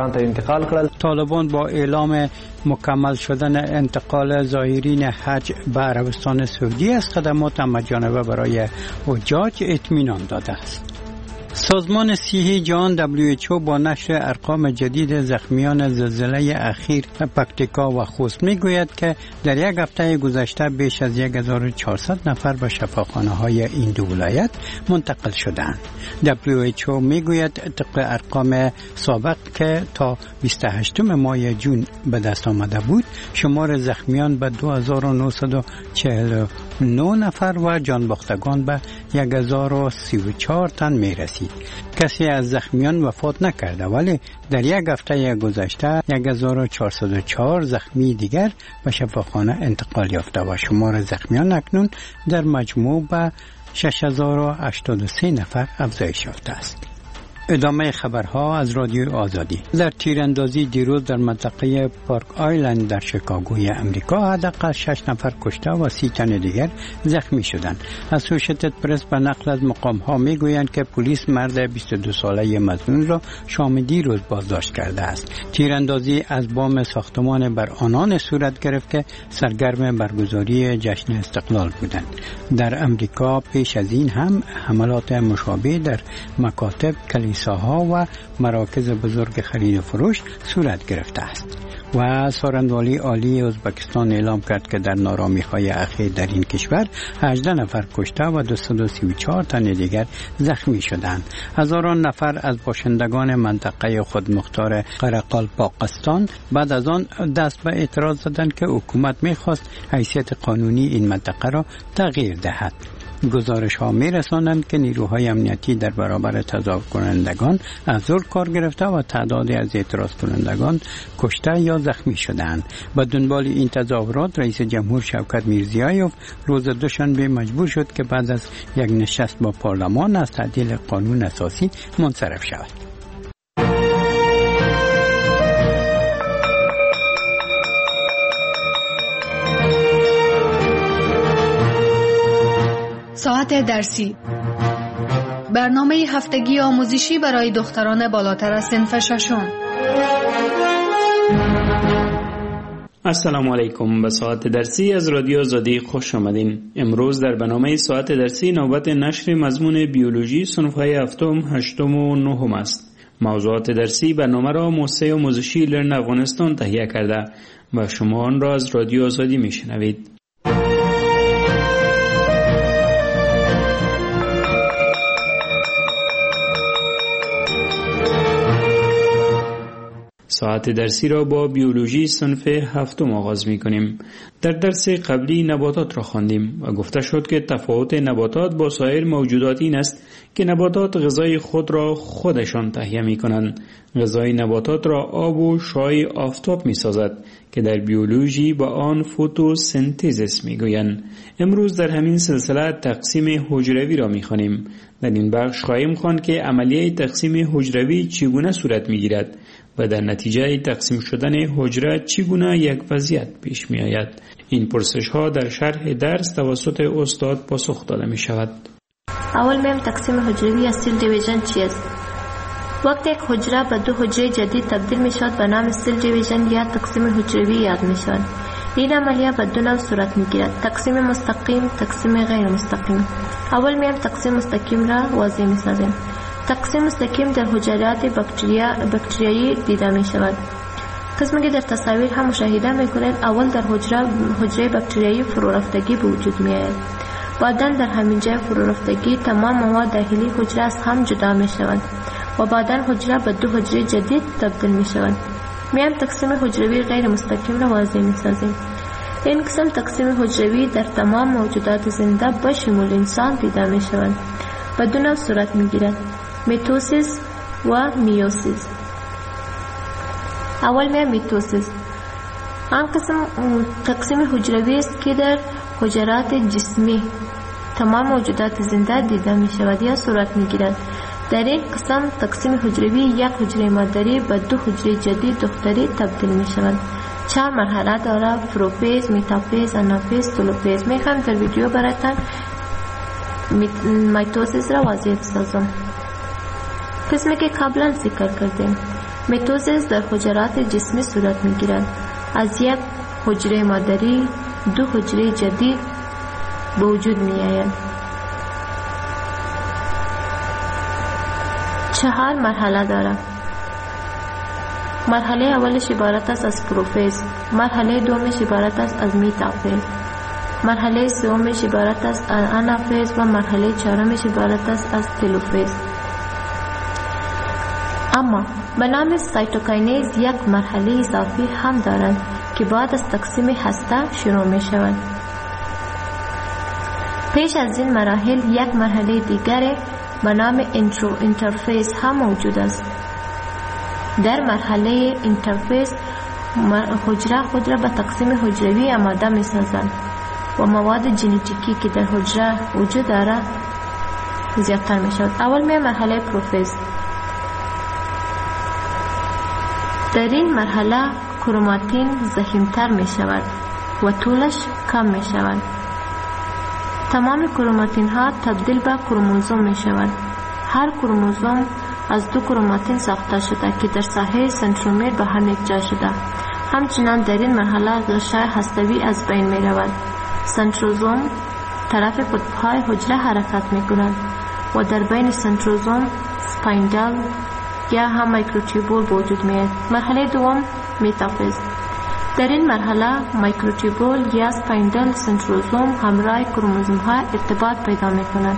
طالبان با اعلام مکمل شدن انتقال زائرین حج به عربستان سعودی از خدمات مجانبه برای حجاج اطمینان داده است. سازمان صحی جهان دبلیو اچ او با نشر ارقام جدید زخمیان زلزله اخیر پکتیکا و خوست میگوید که در یک هفته گذشته بیش از هزار و چهارصد نفر به شفاخانه های این دو ولایت منتقل شدند. دبلیو اچ او میگوید طبق ارقام سابق که تا بیست و هشتم ماه جون به دست آمده بود، شمار زخمیان به دو هزار و نهصد و چهل و نه نفر و جان باختگان به هزار و سی و چهار تن می رسید. کسی از زخمیان وفات نکرده، ولی در یک هفته گذشته هزار و چهارصد و چهار زخمی دیگر به شفاخانه انتقال یافته و شمار زخمیان اکنون در مجموع به شش هزار و هشتاد و سه نفر افزایش یافته است. ادامه خبرها از رادیو آزادی. در تیراندازی دیروز در منطقه پارک آیلند در شیکاگوی امریکا حداقل شش نفر کشته و سی تن دیگر زخمی شدند. اسوشیتد پرس به نقل از مقام‌ها میگویند که پلیس مرد بیست و دو ساله مظنون را شام دیروز بازداشت کرده است. تیراندازی از بام ساختمان بر آنان صورت گرفت که سرگرم برگزاری جشن استقلال بودند. در امریکا پیش از این هم حملات مشابه در مکاتب، کلیساها و مراکز بزرگ خرید و فروش صورت گرفته است. و سارندوالی عالی ازبکستان اعلام کرد که در نارامی‌های اخیر در این کشور هجده نفر کشته و دویست و سی و چهار تن دیگر زخمی شدند. هزاران نفر از باشندگان منطقه خودمختار قرقال پاکستان بعد از آن دست به اعتراض زدند که حکومت می‌خواست حیثیت قانونی این منطقه را تغییر دهد. گزارش ها می رسانند که نیروهای امنیتی در برابر تظاهر کنندگان از زور کار گرفته و تعدادی از اعتراض کنندگان کشته یا زخمی شدند. به دنبال این تظاهرات رئیس جمهور شوکت میرزیایوف روز دوشنبه مجبور شد که بعد از یک نشست با پارلمان از تعدیل قانون اساسی منصرف شود. ساعت درسی، برنامه هفتگی آموزشی برای دختران بالاتر از صنف ششم. السلام علیکم. به ساعت درسی از رادیو آزادی خوش آمدین. امروز در برنامه ساعت درسی نوبت نشر مضمون بیولوژی صنف‌های هفتم، هشتم و نهم است. موضوعات درسی برنامه را موسسه آموزشی لرن افغانستان تهیه کرده و شما آن را از رادیو آزادی میشنوید. ساعت درسی را با بیولوژی صنف هفتم آغاز می کنیم. در درس قبلی نباتات را خواندیم و گفته شد که تفاوت نباتات با سایر موجودات این است که نباتات غذای خود را خودشان تهیه می کنند. غذای نباتات را آب و شعاع آفتاب می سازد که در بیولوژی با آن فتوسنتز می گویند. امروز در همین سلسله تقسیم حجروی را می خوانیم. در این بخش خواهیم خواند که عملیه تقسیم حجروی چگونه صورت می گیرد و در نتیجه تقسیم شدن حجره چگونه یک وضعیت پیش می آید. این پرسش ها در شرح درس توسط استاد پاسخ داده می شود. اول میم تقسیم حجروی یا سیل دیویژن چیست؟ وقتی یک حجره به دو حجره جدید تبدیل می شود به نام سیل دیویژن یا تقسیم حجروی یاد می شود. این عملیه به دو نوع صورت می گیرد: تقسیم مستقیم، تقسیم غیر مستقیم. اول میم تقسیم مستقیم را واضح می سازیم. تقسیم مستقیم در حجرات بکتریا بکتریایی دیده می شود. قسمی که در تصاویر هم مشاهده می کنید، اول در حجره حجره بکتریایی فرو رفتگی به وجود می آید. بعدا در همین جای فرو رفتگی تمام مواد داخلی حجره از هم جدا می شود و بعدا حجره به دو حجره جدید تبدیل می شود. میم تقسیم حجروی غیر مستقیم را واضح می سازیم. این قسم تقسیم حجروی در تمام موجودات زنده به شمول انسان دیده می شود. به دو نوع صورت می گیرد: میتوسیس و میوسیس. اول می میتوسیس. آن قسم تقسیم حجروی است که در حجرات جسمی تمام موجودات زنده دیده می شود یا صورت می گیرد. در این قسم تقسیم حجروی یک حجره مادری به دو حجره جدید دختری تبدیل می شود. چهار مرحله دارد: پروفیز، میتافیز، آنافیز، تولوفیز. می خوام در ویدیو براتون میتوسیس را واضح سازم. قسمی که قبلا ذکر کردیم، میتوسیس در حجرات جسمی صورت می گیرد. از یک حجره مادری دو حجره جدید به وجود می آید. چهار مرحله دارد. مرحله اولش عبارت است از پروفیز، مرحله دومش عبارت است از میتافیز، مرحله سومش عبارت است از آنافیز و مرحله چهارمش عبارت است از تلوفیز. اما به نام سایتوکاینز یک مرحله اضافی هم دارند که بعد از تقسیم هسته شروع می شود. پیش از این مراحل یک مرحله دیگر به نام انترو اینترفیس هم موجود است. در مرحله اینترفیس حجره خود را به تقسیم حجروی آماده می سازند و مواد ژنتیکی که در حجره وجود دارد زیادتر می شود. اول می مرحله پروفیز. در این مرحله کروماتین ضخیم‌تر می شود و طولش کم می شود. تمام کروماتین ها تبدیل به کروموزوم می شود. هر کروموزوم از دو کروماتین ساخته شده که در ساحه سنترومیر به هم یکجا شده. همچنان در این مرحله غشای هسته‌ای از بین می رود. سنتروزوم طرف قطب‌های حجره حرکت می کند و در بین سنتروزوم سپایندل یا هم مایکروتیوبول وجود می آید. مرحله دوم میتافیز. در این مرحله مایکروتیوبول یا سپایندل سنتروزوم همراه کروموزوم ها ارتباط پیدا می کند.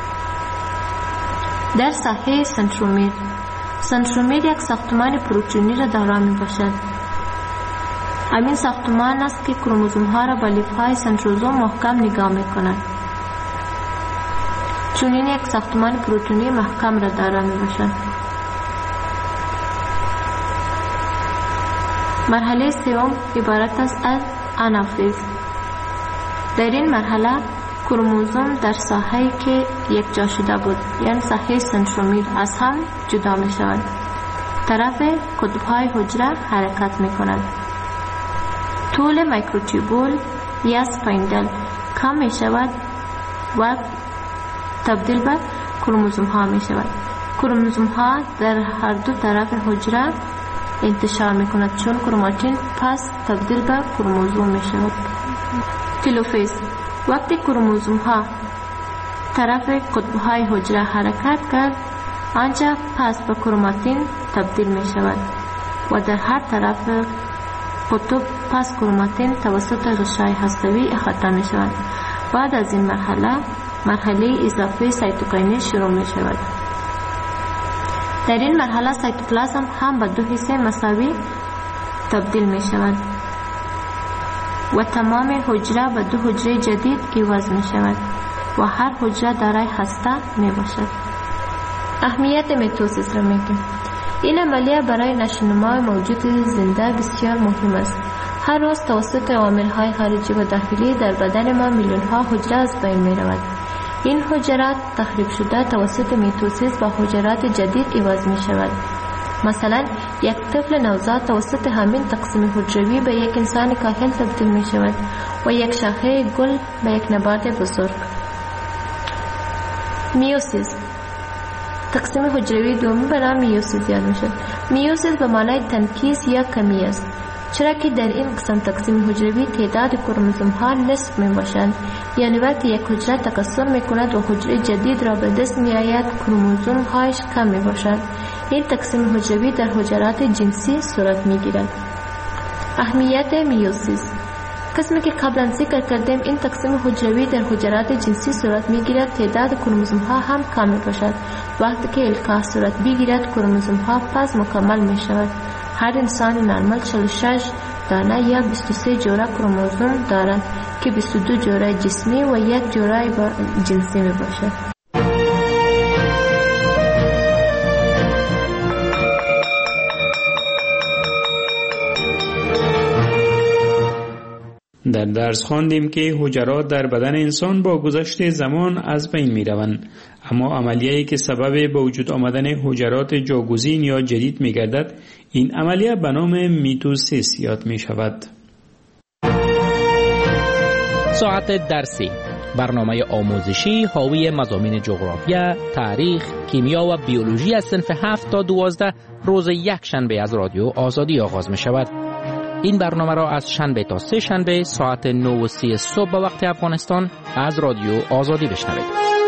در ساحه سنترومیر، سنترومیر یک ساختمان پروتئینی را دارا می باشد. همین ساختمان است که کروموزوم ها را با لیف های سنتروزوم محکم نگاه می کند. چون این یک ساختمان پروتئینی محکم را دارا می باشد. مرحله سوم عبارت است از آنافیز. در این مرحله کروموزوم در ساحه‌ای که یک جا شده بود یعنی ساحه سنترومیر از هم جدا می شود. طرف قطب‌های حجره حرکت می کند. طول مایکروتیوبول یا سپایندل کم می شود و تبدیل به کروموزوم ها می شود. کروموزوم ها در هر دو طرف حجره انتشار می کند چون کروماتین پس تبدیل به کروموزوم می شود. تلوفیز وقتی کروموزوم ها طرف قطب های حجره حرکت کرد آنجا پس به کروماتین تبدیل می شود و در هر طرف قطب پس کروماتین توسط غشای هسته‌ای احاطه می شود. بعد از این مرحله مرحله اضافه سایتوکینز شروع می شود. در این مرحله سایتوپلازم هم به دو حصه مساوی تبدیل می شود و تمام حجره به دو حجره جدید عوض می شود و هر حجره دارای هسته می باشد. اهمیت میتوسیس را میگیم. این عملیه برای نشوونمای موجود زنده بسیار مهم است. هر روز توسط عوامل‌های خارجی و داخلی در بدن ما میلیون‌ها حجره از بین می‌رود. این حجرات تخریب شده توسط میتوسیس با حجرات جدید عوض می‌شود. مثلا یک طفل نوزاد توسط همین تقسیم حجروی به یک انسان کاهل تبدیل می‌شود و یک شاخه گل به یک نبات بزرگ. میوسیس تقسیم حجروی دومی به نام میوسیس یاد می‌شود. میوسیس به معنای تنکیس یا کمی است، چرا که در این قسم تقسیم حجروی تعداد کروموزوم ها نصف می باشند، یعنی وقتی یک حجره تکثر می کند و حجره جدید را به دست می آید کروموزوم هایش کم می باشند. این تقسیم حجروی در حجرات جنسی صورت می گیرد. اهمیت میوسیس قسمی که قبلا ذکر کردیم، این تقسیم حجروی در حجرات جنسی صورت می گیرد، تعداد کروموزوم ها هم کم می باشد. وقتی که القاح صورت بگیرد کروموزوم ها پس مکمل می شود. هر انسان نرمال چهل و شش دانه یا بیست و سه جوره کروموزوم دارد که بیست و دو جوره جسمی و یک جوره جنسی می باشد. در درس خواندیم که حجرات در بدن انسان با گذشت زمان از بین می روند، اما عملیه‌ای که سبب به وجود آمدن حجرات جاگزین یا جدید می گردد، این عملیه به نام میتوسیس یاد می شود. ساعت درسی، برنامه آموزشی حاوی مضامین جغرافیا، تاریخ، کیمیا و بیولوژی از صنف هفت تا دوازده روز یک شنبه از رادیو آزادی آغاز می شود. این برنامه را از شنبه تا سه شنبه ساعت نه و سی صبح به وقت افغانستان از رادیو آزادی بشنوید.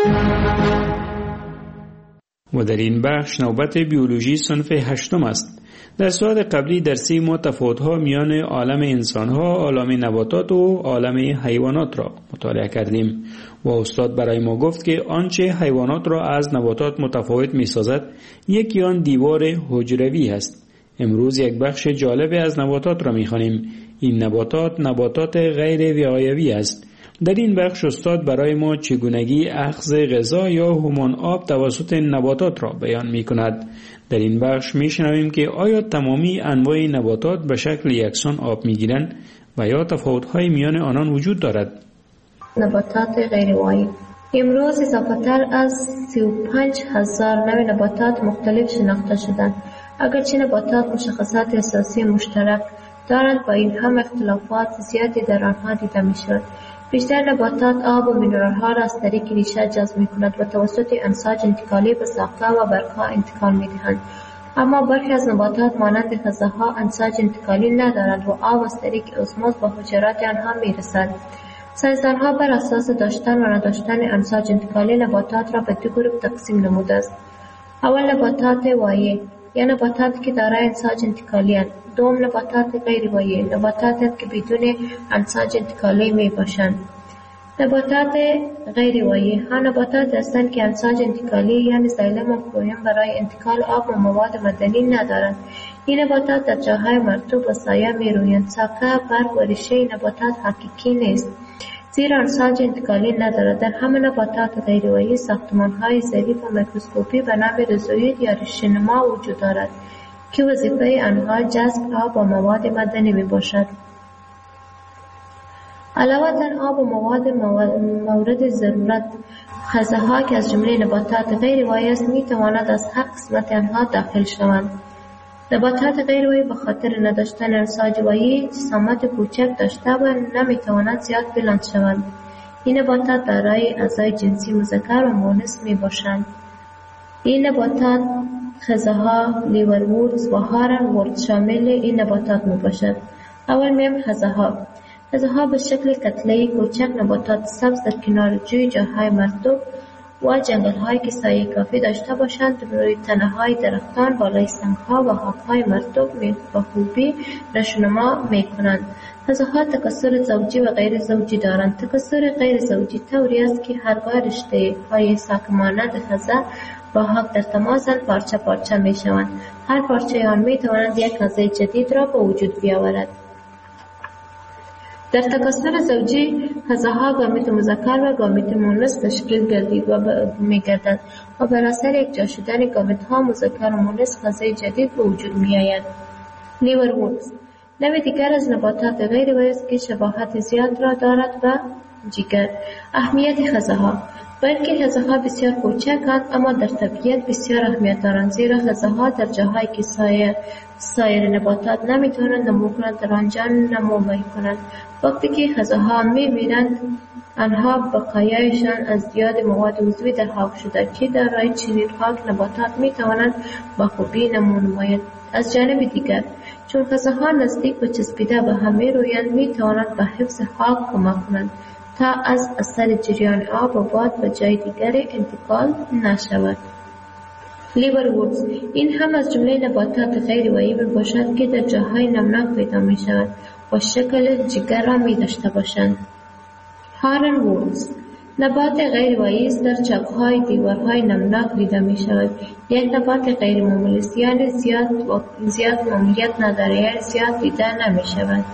و در این بخش نوبت بیولوژی صنف هشتم است. در ساعت قبلی درسی ما تفاوت‌ها میان عالم انسان‌ها، عالم نباتات و عالم حیوانات را مطالعه کردیم و استاد برای ما گفت که آنچه حیوانات را از نباتات متفاوت می‌سازد یکی آن دیوار حجروی است. امروز یک بخش جالب از نباتات را می‌خوانیم. این نباتات نباتات غیر وقایوی است. در این بخش استاد برای ما چگونگی اخذ غذا یا هورمون آب توسط نباتات را بیان می‌کند. در این بخش می‌شنویم که آیا تمامی انواع نباتات به شکل یکسان آب می‌گیرند و یا تفاوت‌های میان آنان وجود دارد. نباتات غیر وقایوی امروز اضافه‌تر از سی و پنج هزار نوع نباتات مختلف شناخته شدند. اگرچه نباتات مشخصات اساسی مشترک دارند، با این هم اختلافات زیادی در آنها دیده می‌شود. بیشتر نباتات آب و مینرال‌ها را از طریق ریشه جذب می‌کنند و توسط امواج انتقالی به ساقه و برگ‌ها انتقال می‌دهند. اما برخی از نباتات مانند غذاها امواج انتقالی ندارند و آب از طریق اسموز به حجرات آنها می‌رسد. ساینسدان‌ها بر اساس داشتن و نداشتن امواج انتقالی نباتات را به دو گروه تقسیم نموده است. اول نباتات وایع یا نباتاتی که دارای امواج انتقالی اند. دوم نباتات غیر وایع، نباتاتی که بدون امواج انتقالی می باشند. نباتات غیر وایع ها نباتات هستند که امواج انتقالی یعنی زایلم و فلوئم برای انتقال آب و مواد معدنی ندارند. این نباتات در جاهای مرطوب و سایه می رویند. ساقه، برگ و ریشه نباتات حقیقی نیست، زیرا امواج انتقالی ندارد. در همه نباتات غیر وایع ساختمان‌های ظریف و میکروسکوپی به نام ریزوید یا ریشه‌نما وجود دارد که وظیفه آنها جذب آب و مواد معدنی میباشد. علاوه بر آب و مواد مورد ضرورت، غذاها که از جمله نباتات غیر وایع است میتواند از هر قسمت آنها داخل شوند. نباتات غیر وایع به خاطر نداشتن امواج وایع جسامت کوچک داشته و نمیتوانند زیاد بلند شوند. این نباتات دارای اعضای جنسی مذکر و مؤنث میباشند. این نباتات خزه‌ها، لیوروردز و هارنورد شامل این نباتات می باشد. اول میم خزه‌ها. خزه‌ها به شکل کتله‌ای کوچک نباتات سبز در کنار جوی، جاهای مرطوب و جنگل‌هایی که سایه کافی داشته باشند روی تنه‌های درختان، بالای سنگ‌ها و خاک‌های مرطوب به خوبی نشوونما می‌کنند. خزه‌ها تکثر زوجی و غیر زوجی دارند. تکثر غیر زوجی طوری است که هرگاه رشته‌های ساک مانند خزه با خاک در تماسند پارچه پارچه می‌شوند. هر پارچه آن می‌تواند یک خزه جدید را به وجود بیاورد. در تکثر زوجی خزه‌ها گامیت مذکر و گامیت مؤنث تشکیل گردید و می‌گردند و بر اثر یکجا شدن گامیت‌ها مذکر و مؤنث خزه جدید به وجود می‌آید. لیوروردز نوع دیگر از نباتات غیر ویز که شباهت زیاد را دارد و جگر. اهمیت خزه‌ها. بلکه خزه‌ها بسیار کوچکند اما در طبیعت بسیار اهمیت دارند، زیرا خزه‌ها در جاهایی که سایر سایر نباتات نمیتوانند نمو کنند در آنجا نمو میکنند. وقتی که خزه‌ها میمیرند آنها بقایایشان از زیاد مواد عضوی در خاک شده که دارای چنین خاک نباتات میتوانند با خوبی نمو نمایند. از جانب دیگر چون خزه‌ها نزدیک و چسبیده به هم میرویند میتوانند به حفظ خاک کمک کنند تا از اثر جریان آب و باد به جای دیگر انتقال نشود. لیوروردز این هم از جمله نباتات غیر ویی می باشد که در جاهای نمناک پیدا می شود و شکل جگر را می داشته باشند. هارنوردز نبات غیر ویی است، در چاک‌های دیوارهای نمناک دیده می شود. یک نبات غیر معمولی است، یعنی زیاد و زیاد معمولیت ندارد، یعنی زیاد دیده نمی شود.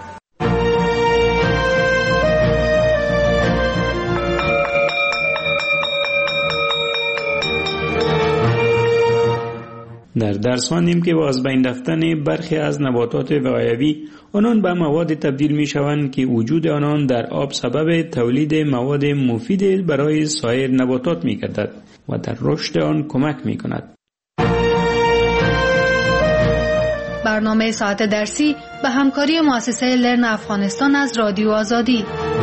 در درس خواندیم که با از بین رفتن برخی از نباتات وقایوی آنان به مواد تبدیل می شوند که وجود آنان در آب سبب تولید مواد مفید برای سایر نباتات می گردد و در رشد آن کمک می کند. برنامه ساعت درسی به همکاری مؤسسه لرن افغانستان از رادیو آزادی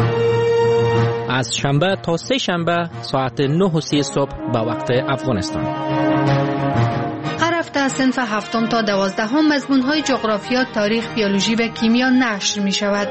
از شنبه تا سه شنبه ساعت نه و سی صبح به وقت افغانستان. هر هفته از صنف هفتم تا دوازدهم مضمون‌های جغرافیا، تاریخ، بیولوژی و کیمیا نشر می شود.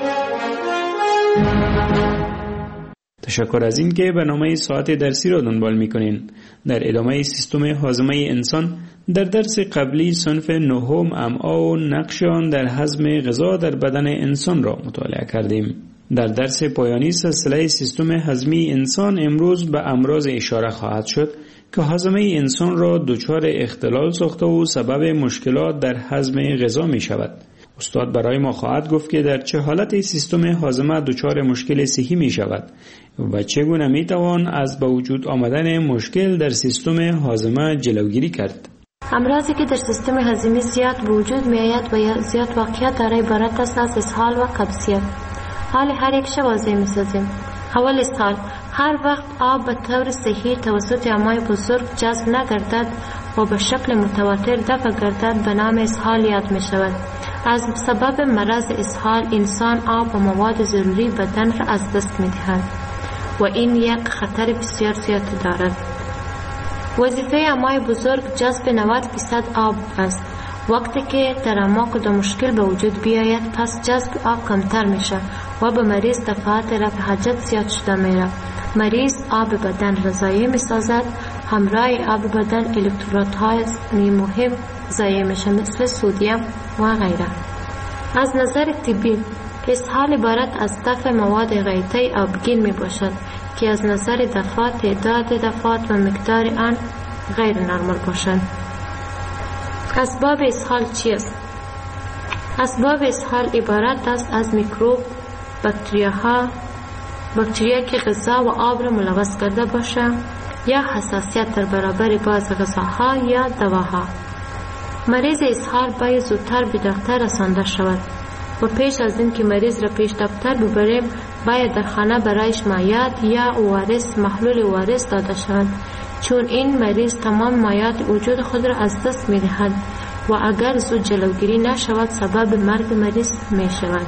تشکر از این که برنامه ساعت درسی را دنبال می کنین. در ادامه سیستم هاضمه انسان در درس قبلی صنف نهم امعا و نقش آن در هضم غذا در بدن انسان را مطالعه کردیم. در درس پایانی سلسله سیستم هضمی انسان امروز به امراض اشاره خواهد شد که هاضمه انسان را دچار اختلال ساخته و سبب مشکلات در هضم غذا می شود. استاد برای ما خواهد گفت که در چه حالت سیستم هاضمه دچار مشکل صحی می شود و چگونه می توان از به وجود آمدن مشکل در سیستم هاضمه جلوگیری کرد. امراضی که در سیستم هاضمه زیاد به وجود می آید و زیاد واقعیت دارای عبارت است از اسهال و قبضیت. حال هر یک شو واضح می سازیم. اول اسهال، هر وقت آب به طور صحیح توسط امعای بزرگ جذب نگردد و به شکل متواتر دفع گردد به نام اسهال یاد می شود. از سبب مرض اسهال انسان آب و مواد ضروری بدن را از دست می دهد و این یک خطر بسیار زیاد دارد. وظیفه امعای بزرگ جذب نود درصد آب است. وقتی که در امعا کدام مشکل به وجود بیاید پس جذب آب کمتر می شود و به مریض دفعات رفع حاجت زیاد شده می رود. مریض آب بدن را ضایع می سازد. همراه آب بدن الکترودهای مهم ضایع می شود مثل سدیم و غیره. از نظر طبی اسهال عبارت از دفع مواد غیطی آبگین می باشد که از نظر دفعات تعداد دفعات و مقدار آن غیر نرمال باشند. اسباب اسهال چیست؟ اسباب اسهال عبارت است از میکروب، باکتریاها، باکتریا که غذا و آب را ملوث کرده باشه یا حساسیت در برابر بعض غذاها یا دواها. مریض اسهال باید زودتر به دکتر رسانده شود و پیش از این که مریض را پیش دکتر ببریم باید در خانه برایش مایعات یا اوارس محلول اوارس داده شود، چون این مریض تمام مایعات وجود خود را از دست می دهد و اگر زود جلوگیری نشود سبب مرگ مریض می شود.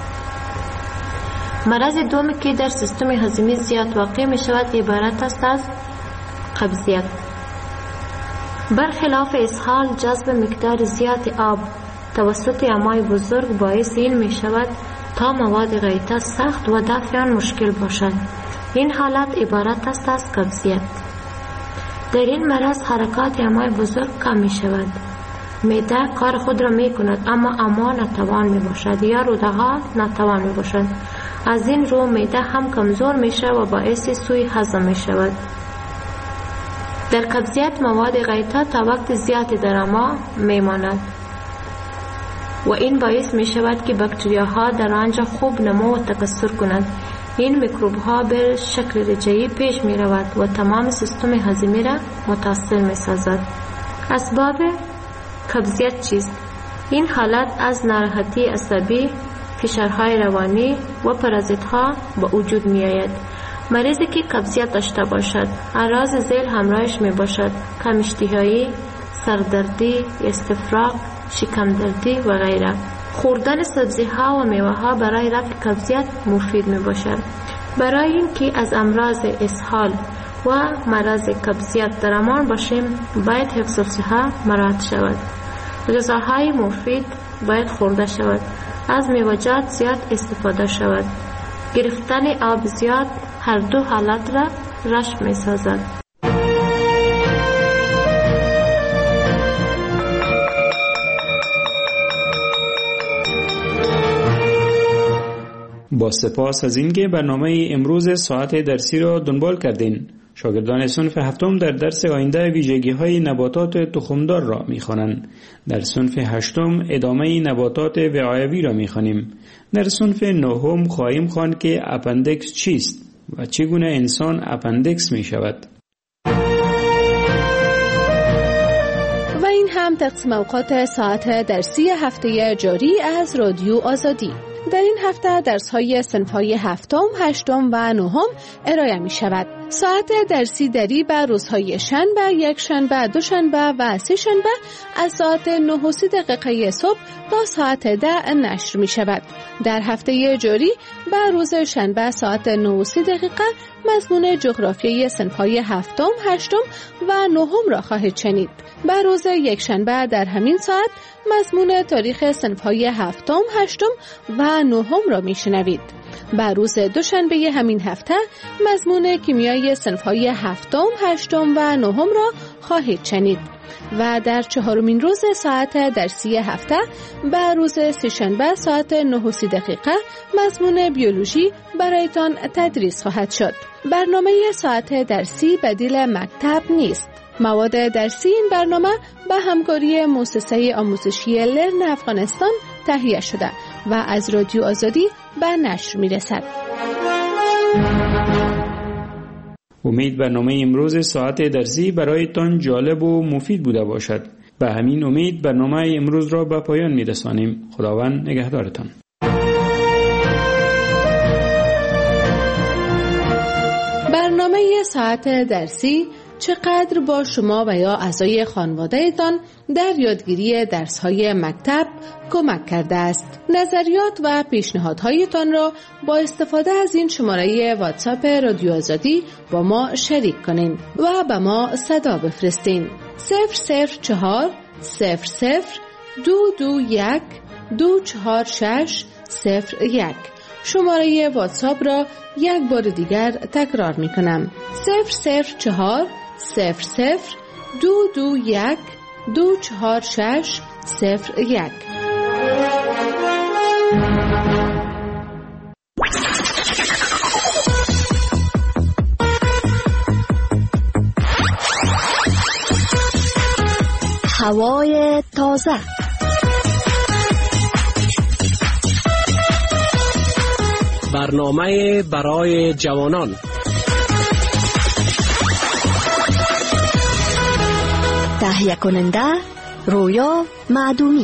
مرض دومی که در سیستم هاضمه زیاد واقع می شود عبارت است از قبضیت. برخلاف اسهال، جذب مقدار زیاد آب توسط امعای بزرگ باعث این می شود تا مواد غیطه سخت و دفع آن مشکل باشد. این حالت عبارت است از قبضیت. در این مرض حرکات امعای بزرگ کم می شود. معده کار خود را می کند اما امعا ناتوان می باشد یا روده‌ها ناتوان می باشد. از این رو معده هم کمزور می شود و باعث سوء هضم می شود. در قبضیت مواد غیطه تا وقت زیادی در امعا می ماند و این باعث می شود که باکتریاها در آنجا خوب نمو و تکثر کنند. این میکروب ها به شکل رجعی پیش می رود و تمام سیستم هضمی را متاثر می سازد. اسباب قبضیت چیست؟ این حالت از ناراحتی عصبی، فشارهای روانی و پرازیت ها به وجود می آید. مریضی که قبضیت داشته باشد اعراض ذیل همراهش می باشد: کم اشتهایی، سردردی، استفراغ، شکم دردی و غیره. خوردن سبزی ها و میوه ها برای رفع قبضیت مفید می باشد. برای اینکه از امراض اسهال و مرض قبضیت در امان باشیم باید حفظ الصحه مراعات شود. غذاهای مفید باید خورده شود. از میوه‌جات زیاد استفاده شود. گرفتن آب زیاد هر دو حالت را رشح می سازد. با سپاس از اینکه برنامه امروز ساعت درسی را دنبال کردین. شاگردان صنف هفتم در درس آینده ویژگی‌های نباتات تخمدار را می‌خوانند. در صنف هشتم ادامه نباتات وعایوی را می‌خوانیم. در صنف نهم خواهیم خواند که اپندکس چیست و چگونه انسان اپندکس می‌شود. و این هم تقسیم اوقات ساعت درسی هفته جاری از رادیو آزادی. در این هفته درس‌های صنف‌های هفتم، هشتم و نهم ارائه می‌شود. ساعت درسی دری به روزهای شنبه، یک شنبه، دو شنبه و سه شنبه از ساعت نه و سی دقیقه صبح تا ساعت ده نشر می‌شود. در هفته جاری به روز شنبه ساعت نه و سی دقیقه مضمون جغرافیای صنف‌های هفتم، هشتم و نهم را خواهید شنید. به روز یک شنبه در همین ساعت مضمون تاریخ صنف‌های هفتم، هشتم و نهم را میشنوید. به روز دوشنبه همین هفته مضمون کیمیای صنف‌های هفتم، هشتم و نهم را خواهید شنید. و در چهارمین روز ساعت درسی هفته به روز سه‌شنبه ساعت نه و سی دقیقه مضمون بیولوژی برایتان تدریس خواهد شد. برنامه ساعت درسی بدیل مکتب نیست. مواد درسی این برنامه به همکاری مؤسسه آموزشی لرن افغانستان تهیه شده و از رادیو آزادی به نشر میرسد. امید برنامه امروز ساعت درسی برایتان جالب و مفید بوده باشد. به همین امید برنامه امروز را به پایان میرسانیم. خداوند نگهدارتان. برنامه ساعت درسی چقدر با شما و یا اعضای خانواده‌تان در یادگیری درس‌های مکتب کمک کرده است. نظریات و پیشنهادهایتان را با استفاده از این شماره واتساپ رادیو آزادی با ما شریک کنین و به ما صدا بفرستین. صفر صفر چهار صفر صفر دو دو یک دو چهار شش صفر یک. شماره واتساپ را یک بار دیگر تکرار می کنم. صفر صفر چهار صفر صفر دو دو یک دو چهار شش صفر یک. هوای تازه. برنامه برای جوانان. تهیه کننده رویا معدومی.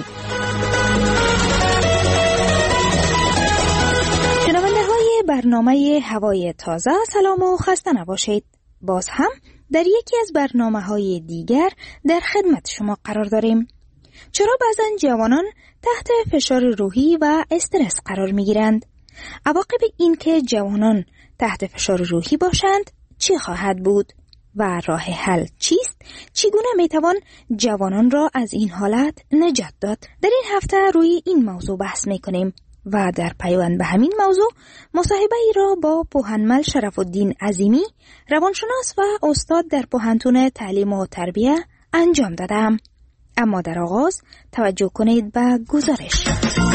شنونده های برنامه هوای تازه، سلام و خسته نباشید. باز هم در یکی از برنامه های دیگر در خدمت شما قرار داریم. چرا بعضن جوانان تحت فشار روحی و استرس قرار می گیرند؟ عواقب این که جوانان تحت فشار روحی باشند چی خواهد بود و راه حل چیست؟ چگونه میتوان جوانان را از این حالت نجات داد؟ در این هفته روی این موضوع بحث میکنیم و در پیوند به همین موضوع مصاحبه ای را با پوهنمل شرف الدین عظیمی، روانشناس و استاد در پوهنتون تعلیم و تربیه انجام دادم. اما در آغاز توجه کنید به گزارش.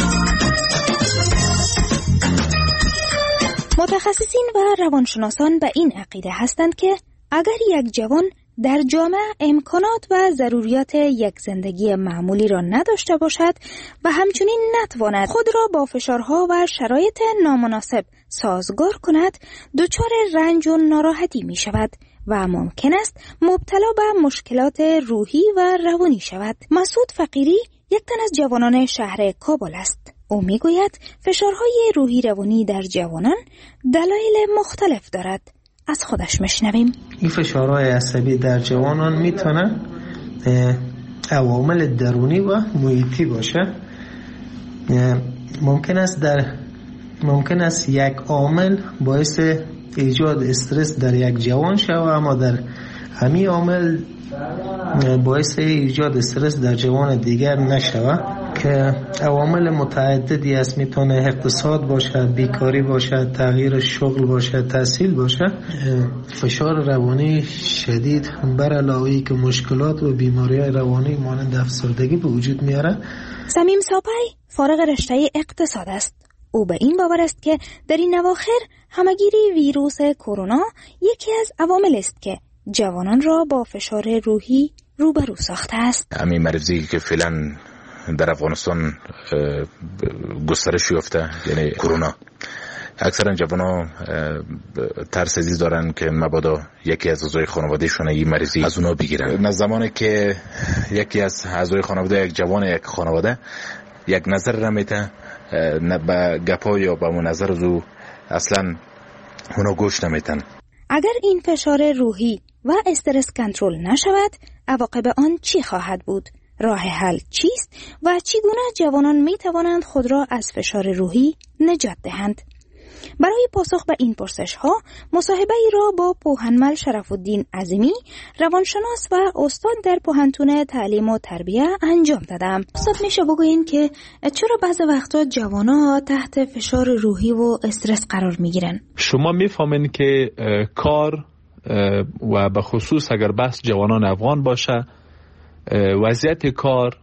متخصصین و روانشناسان به این عقیده هستند که اگر یک جوان در جامعه امکانات و ضروریات یک زندگی معمولی را نداشته باشد و همچنین نتواند خود را با فشارها و شرایط نامناسب سازگار کند، دچار رنج و ناراحتی می شود و ممکن است مبتلا به مشکلات روحی و روانی شود. مسعود فقیری یک تن از جوانان شهر کابل است. او می گوید فشارهای روحی روانی در جوانان دلایل مختلف دارد. از خودش مشنویم. این فشارهای عصبی در جوانان میتونه عوامل درونی و محیطی باشه. ممکن است در ممکن است یک عامل باعث ایجاد استرس در یک جوان شود، اما در همین عامل باعث ایجاد استرس در جوان دیگر نشود که عوامل متعددی است. میتونه اقتصاد باشه، بیکاری باشه، تغییر شغل باشه، تحصیل باشه. فشار روانی شدید بر علاوه که مشکلات و بیماری‌های روانی مانند افسردگی به وجود میاره. صمیم ساپی فارغ رشته اقتصاد است. او به این باور است که در این اواخر همگیری ویروس کرونا یکی از عوامل است که جوانان را با فشار روحی روبرو ساخته است. همین مرضی که فعلا در افغانستان گسترش یافته، یعنی کرونا، اکثرا جوانان ترس ازی دارن که مبادا یکی از اعضای خانوادهشون این مریضی از اونا بگیرن. از زمانی که یکی از اعضای خانواده، یک جوان یک خانواده یک نظر را میته، نه به گپا یا به اون نظر از او اصلا اونا گوش نمیتن. اگر این فشار روحی و استرس کنترل نشود، عواقب آن چی خواهد بود؟ راه حل چیست و چگونه جوانان می توانند خود را از فشار روحی نجات دهند؟ برای پاسخ به این پرسش ها مصاحبه ای را با پوهنمل شرف الدین عظیمی، روانشناس و استاد در پوهنتون تعلیم و تربیه انجام دادم. استاد میشه بگوین که چرا بعضی وقتا جوانا تحت فشار روحی و استرس قرار میگیرن؟ شما میفهمین که کار و به خصوص اگر بحث جوانان افغان باشه، وضعیت کار،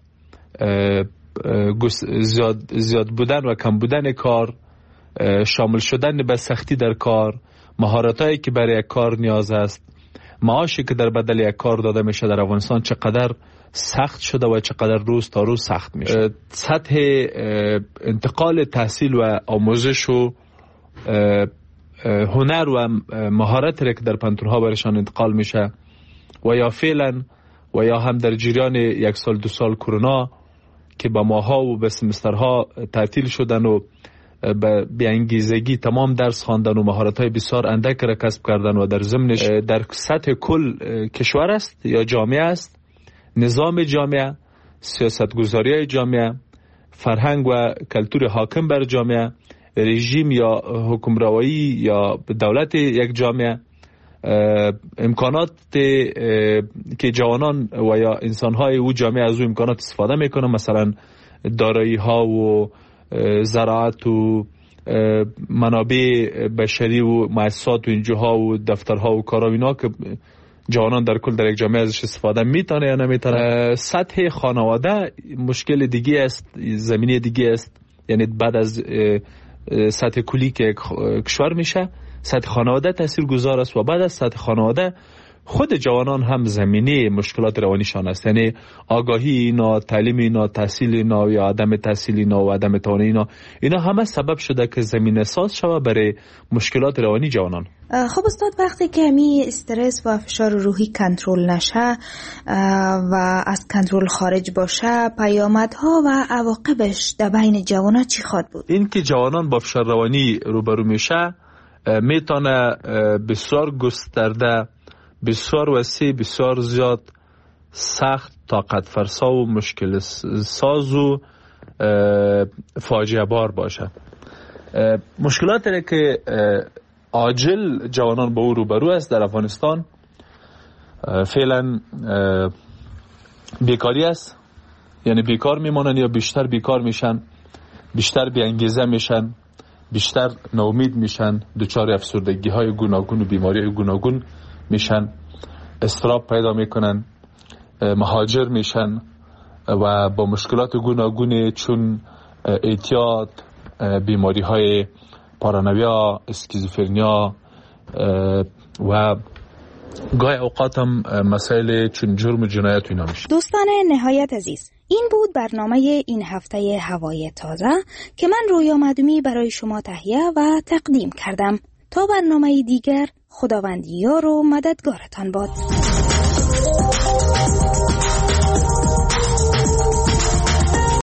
زیاد, زیاد بودن و کم بودن کار، شامل شدن به سختی در کار، مهارتایی که برای یک کار نیاز است، معاشی که در بدل یک کار داده میشه در افغانستان چقدر سخت شده و چقدر روز تا روز سخت میشه. سطح انتقال تحصیل و آموزش و هنر و مهارت که در پنتونها برشان انتقال میشه و یا فعلا و یا هم در جریان یک سال دو سال کرونا که با ماها و به سمسترها تعطیل شدن و به انگیزگی تمام درس خواندن و مهارت‌های بسیار اندک را کسب کردن و در ضمنش در سطح کل کشور است یا جامعه است، نظام جامعه، سیاستگذاری جامعه، فرهنگ و کلتور حاکم بر جامعه، رژیم یا حکمرانی یا دولت یک جامعه، امکانات که جوانان و یا انسان‌های او جامعه از او امکانات استفاده میکنن، مثلا دارایی ها و زراعت و منابع بشری و مؤسسات و اینجاها و دفترها و کارا اینا که جوانان در کل در یک جامعه ازش استفاده میتونه یا نمیتونه. سطح خانواده مشکل دیگه است، زمینه دیگه است، یعنی بعد از سطح کلی که کشور میشه سطح خانواده تاثیر گذار است و بعد از سطح خانواده خود جوانان هم زمینه مشکلات روانیشان است، یعنی آگاهی اینا، تعلیم اینا، تحصیل اینا یا عدم تحصیل اینا و عدم توانایی اینا اینا همه سبب شده که زمینه ساز شود برای مشکلات روانی جوانان. خب استاد، وقتی که می استرس و فشار روحی کنترل نشه و از کنترل خارج باشه، پیامدها و عواقبش در بین جوانان چی خواهد بود؟ این که جوانان با فشار روانی روبرو میشه میتونه بسیار گسترده، بسیار وسیع، بسیار زیاد، سخت، طاقت فرسا و مشکل ساز و فاجعه بار باشه. مشکلاتی که عاجل جوانان با او روبرو است در افغانستان فعلا بیکاری است، یعنی بیکار میمانن یا بیشتر بیکار میشن، بیشتر بی انگیزه میشن، بیشتر ناامید میشن، دچار افسردگی های گوناگون و بیماری های گوناگون میشن، اضطراب پیدا میکنن، مهاجر میشن و با مشکلات گوناگون چون اعتیاد، بیماری های پارانویا، اسکیزوفرنیا و گاهی اوقات هم مسائل چون جرم و جنایت و اینا میشه. دوستان نهایت عزیز، این بود برنامه این هفته هوای تازه که من رویا معدومی برای شما تهیه و تقدیم کردم. تا برنامه دیگر، خداوند یار و مددگارتان باد.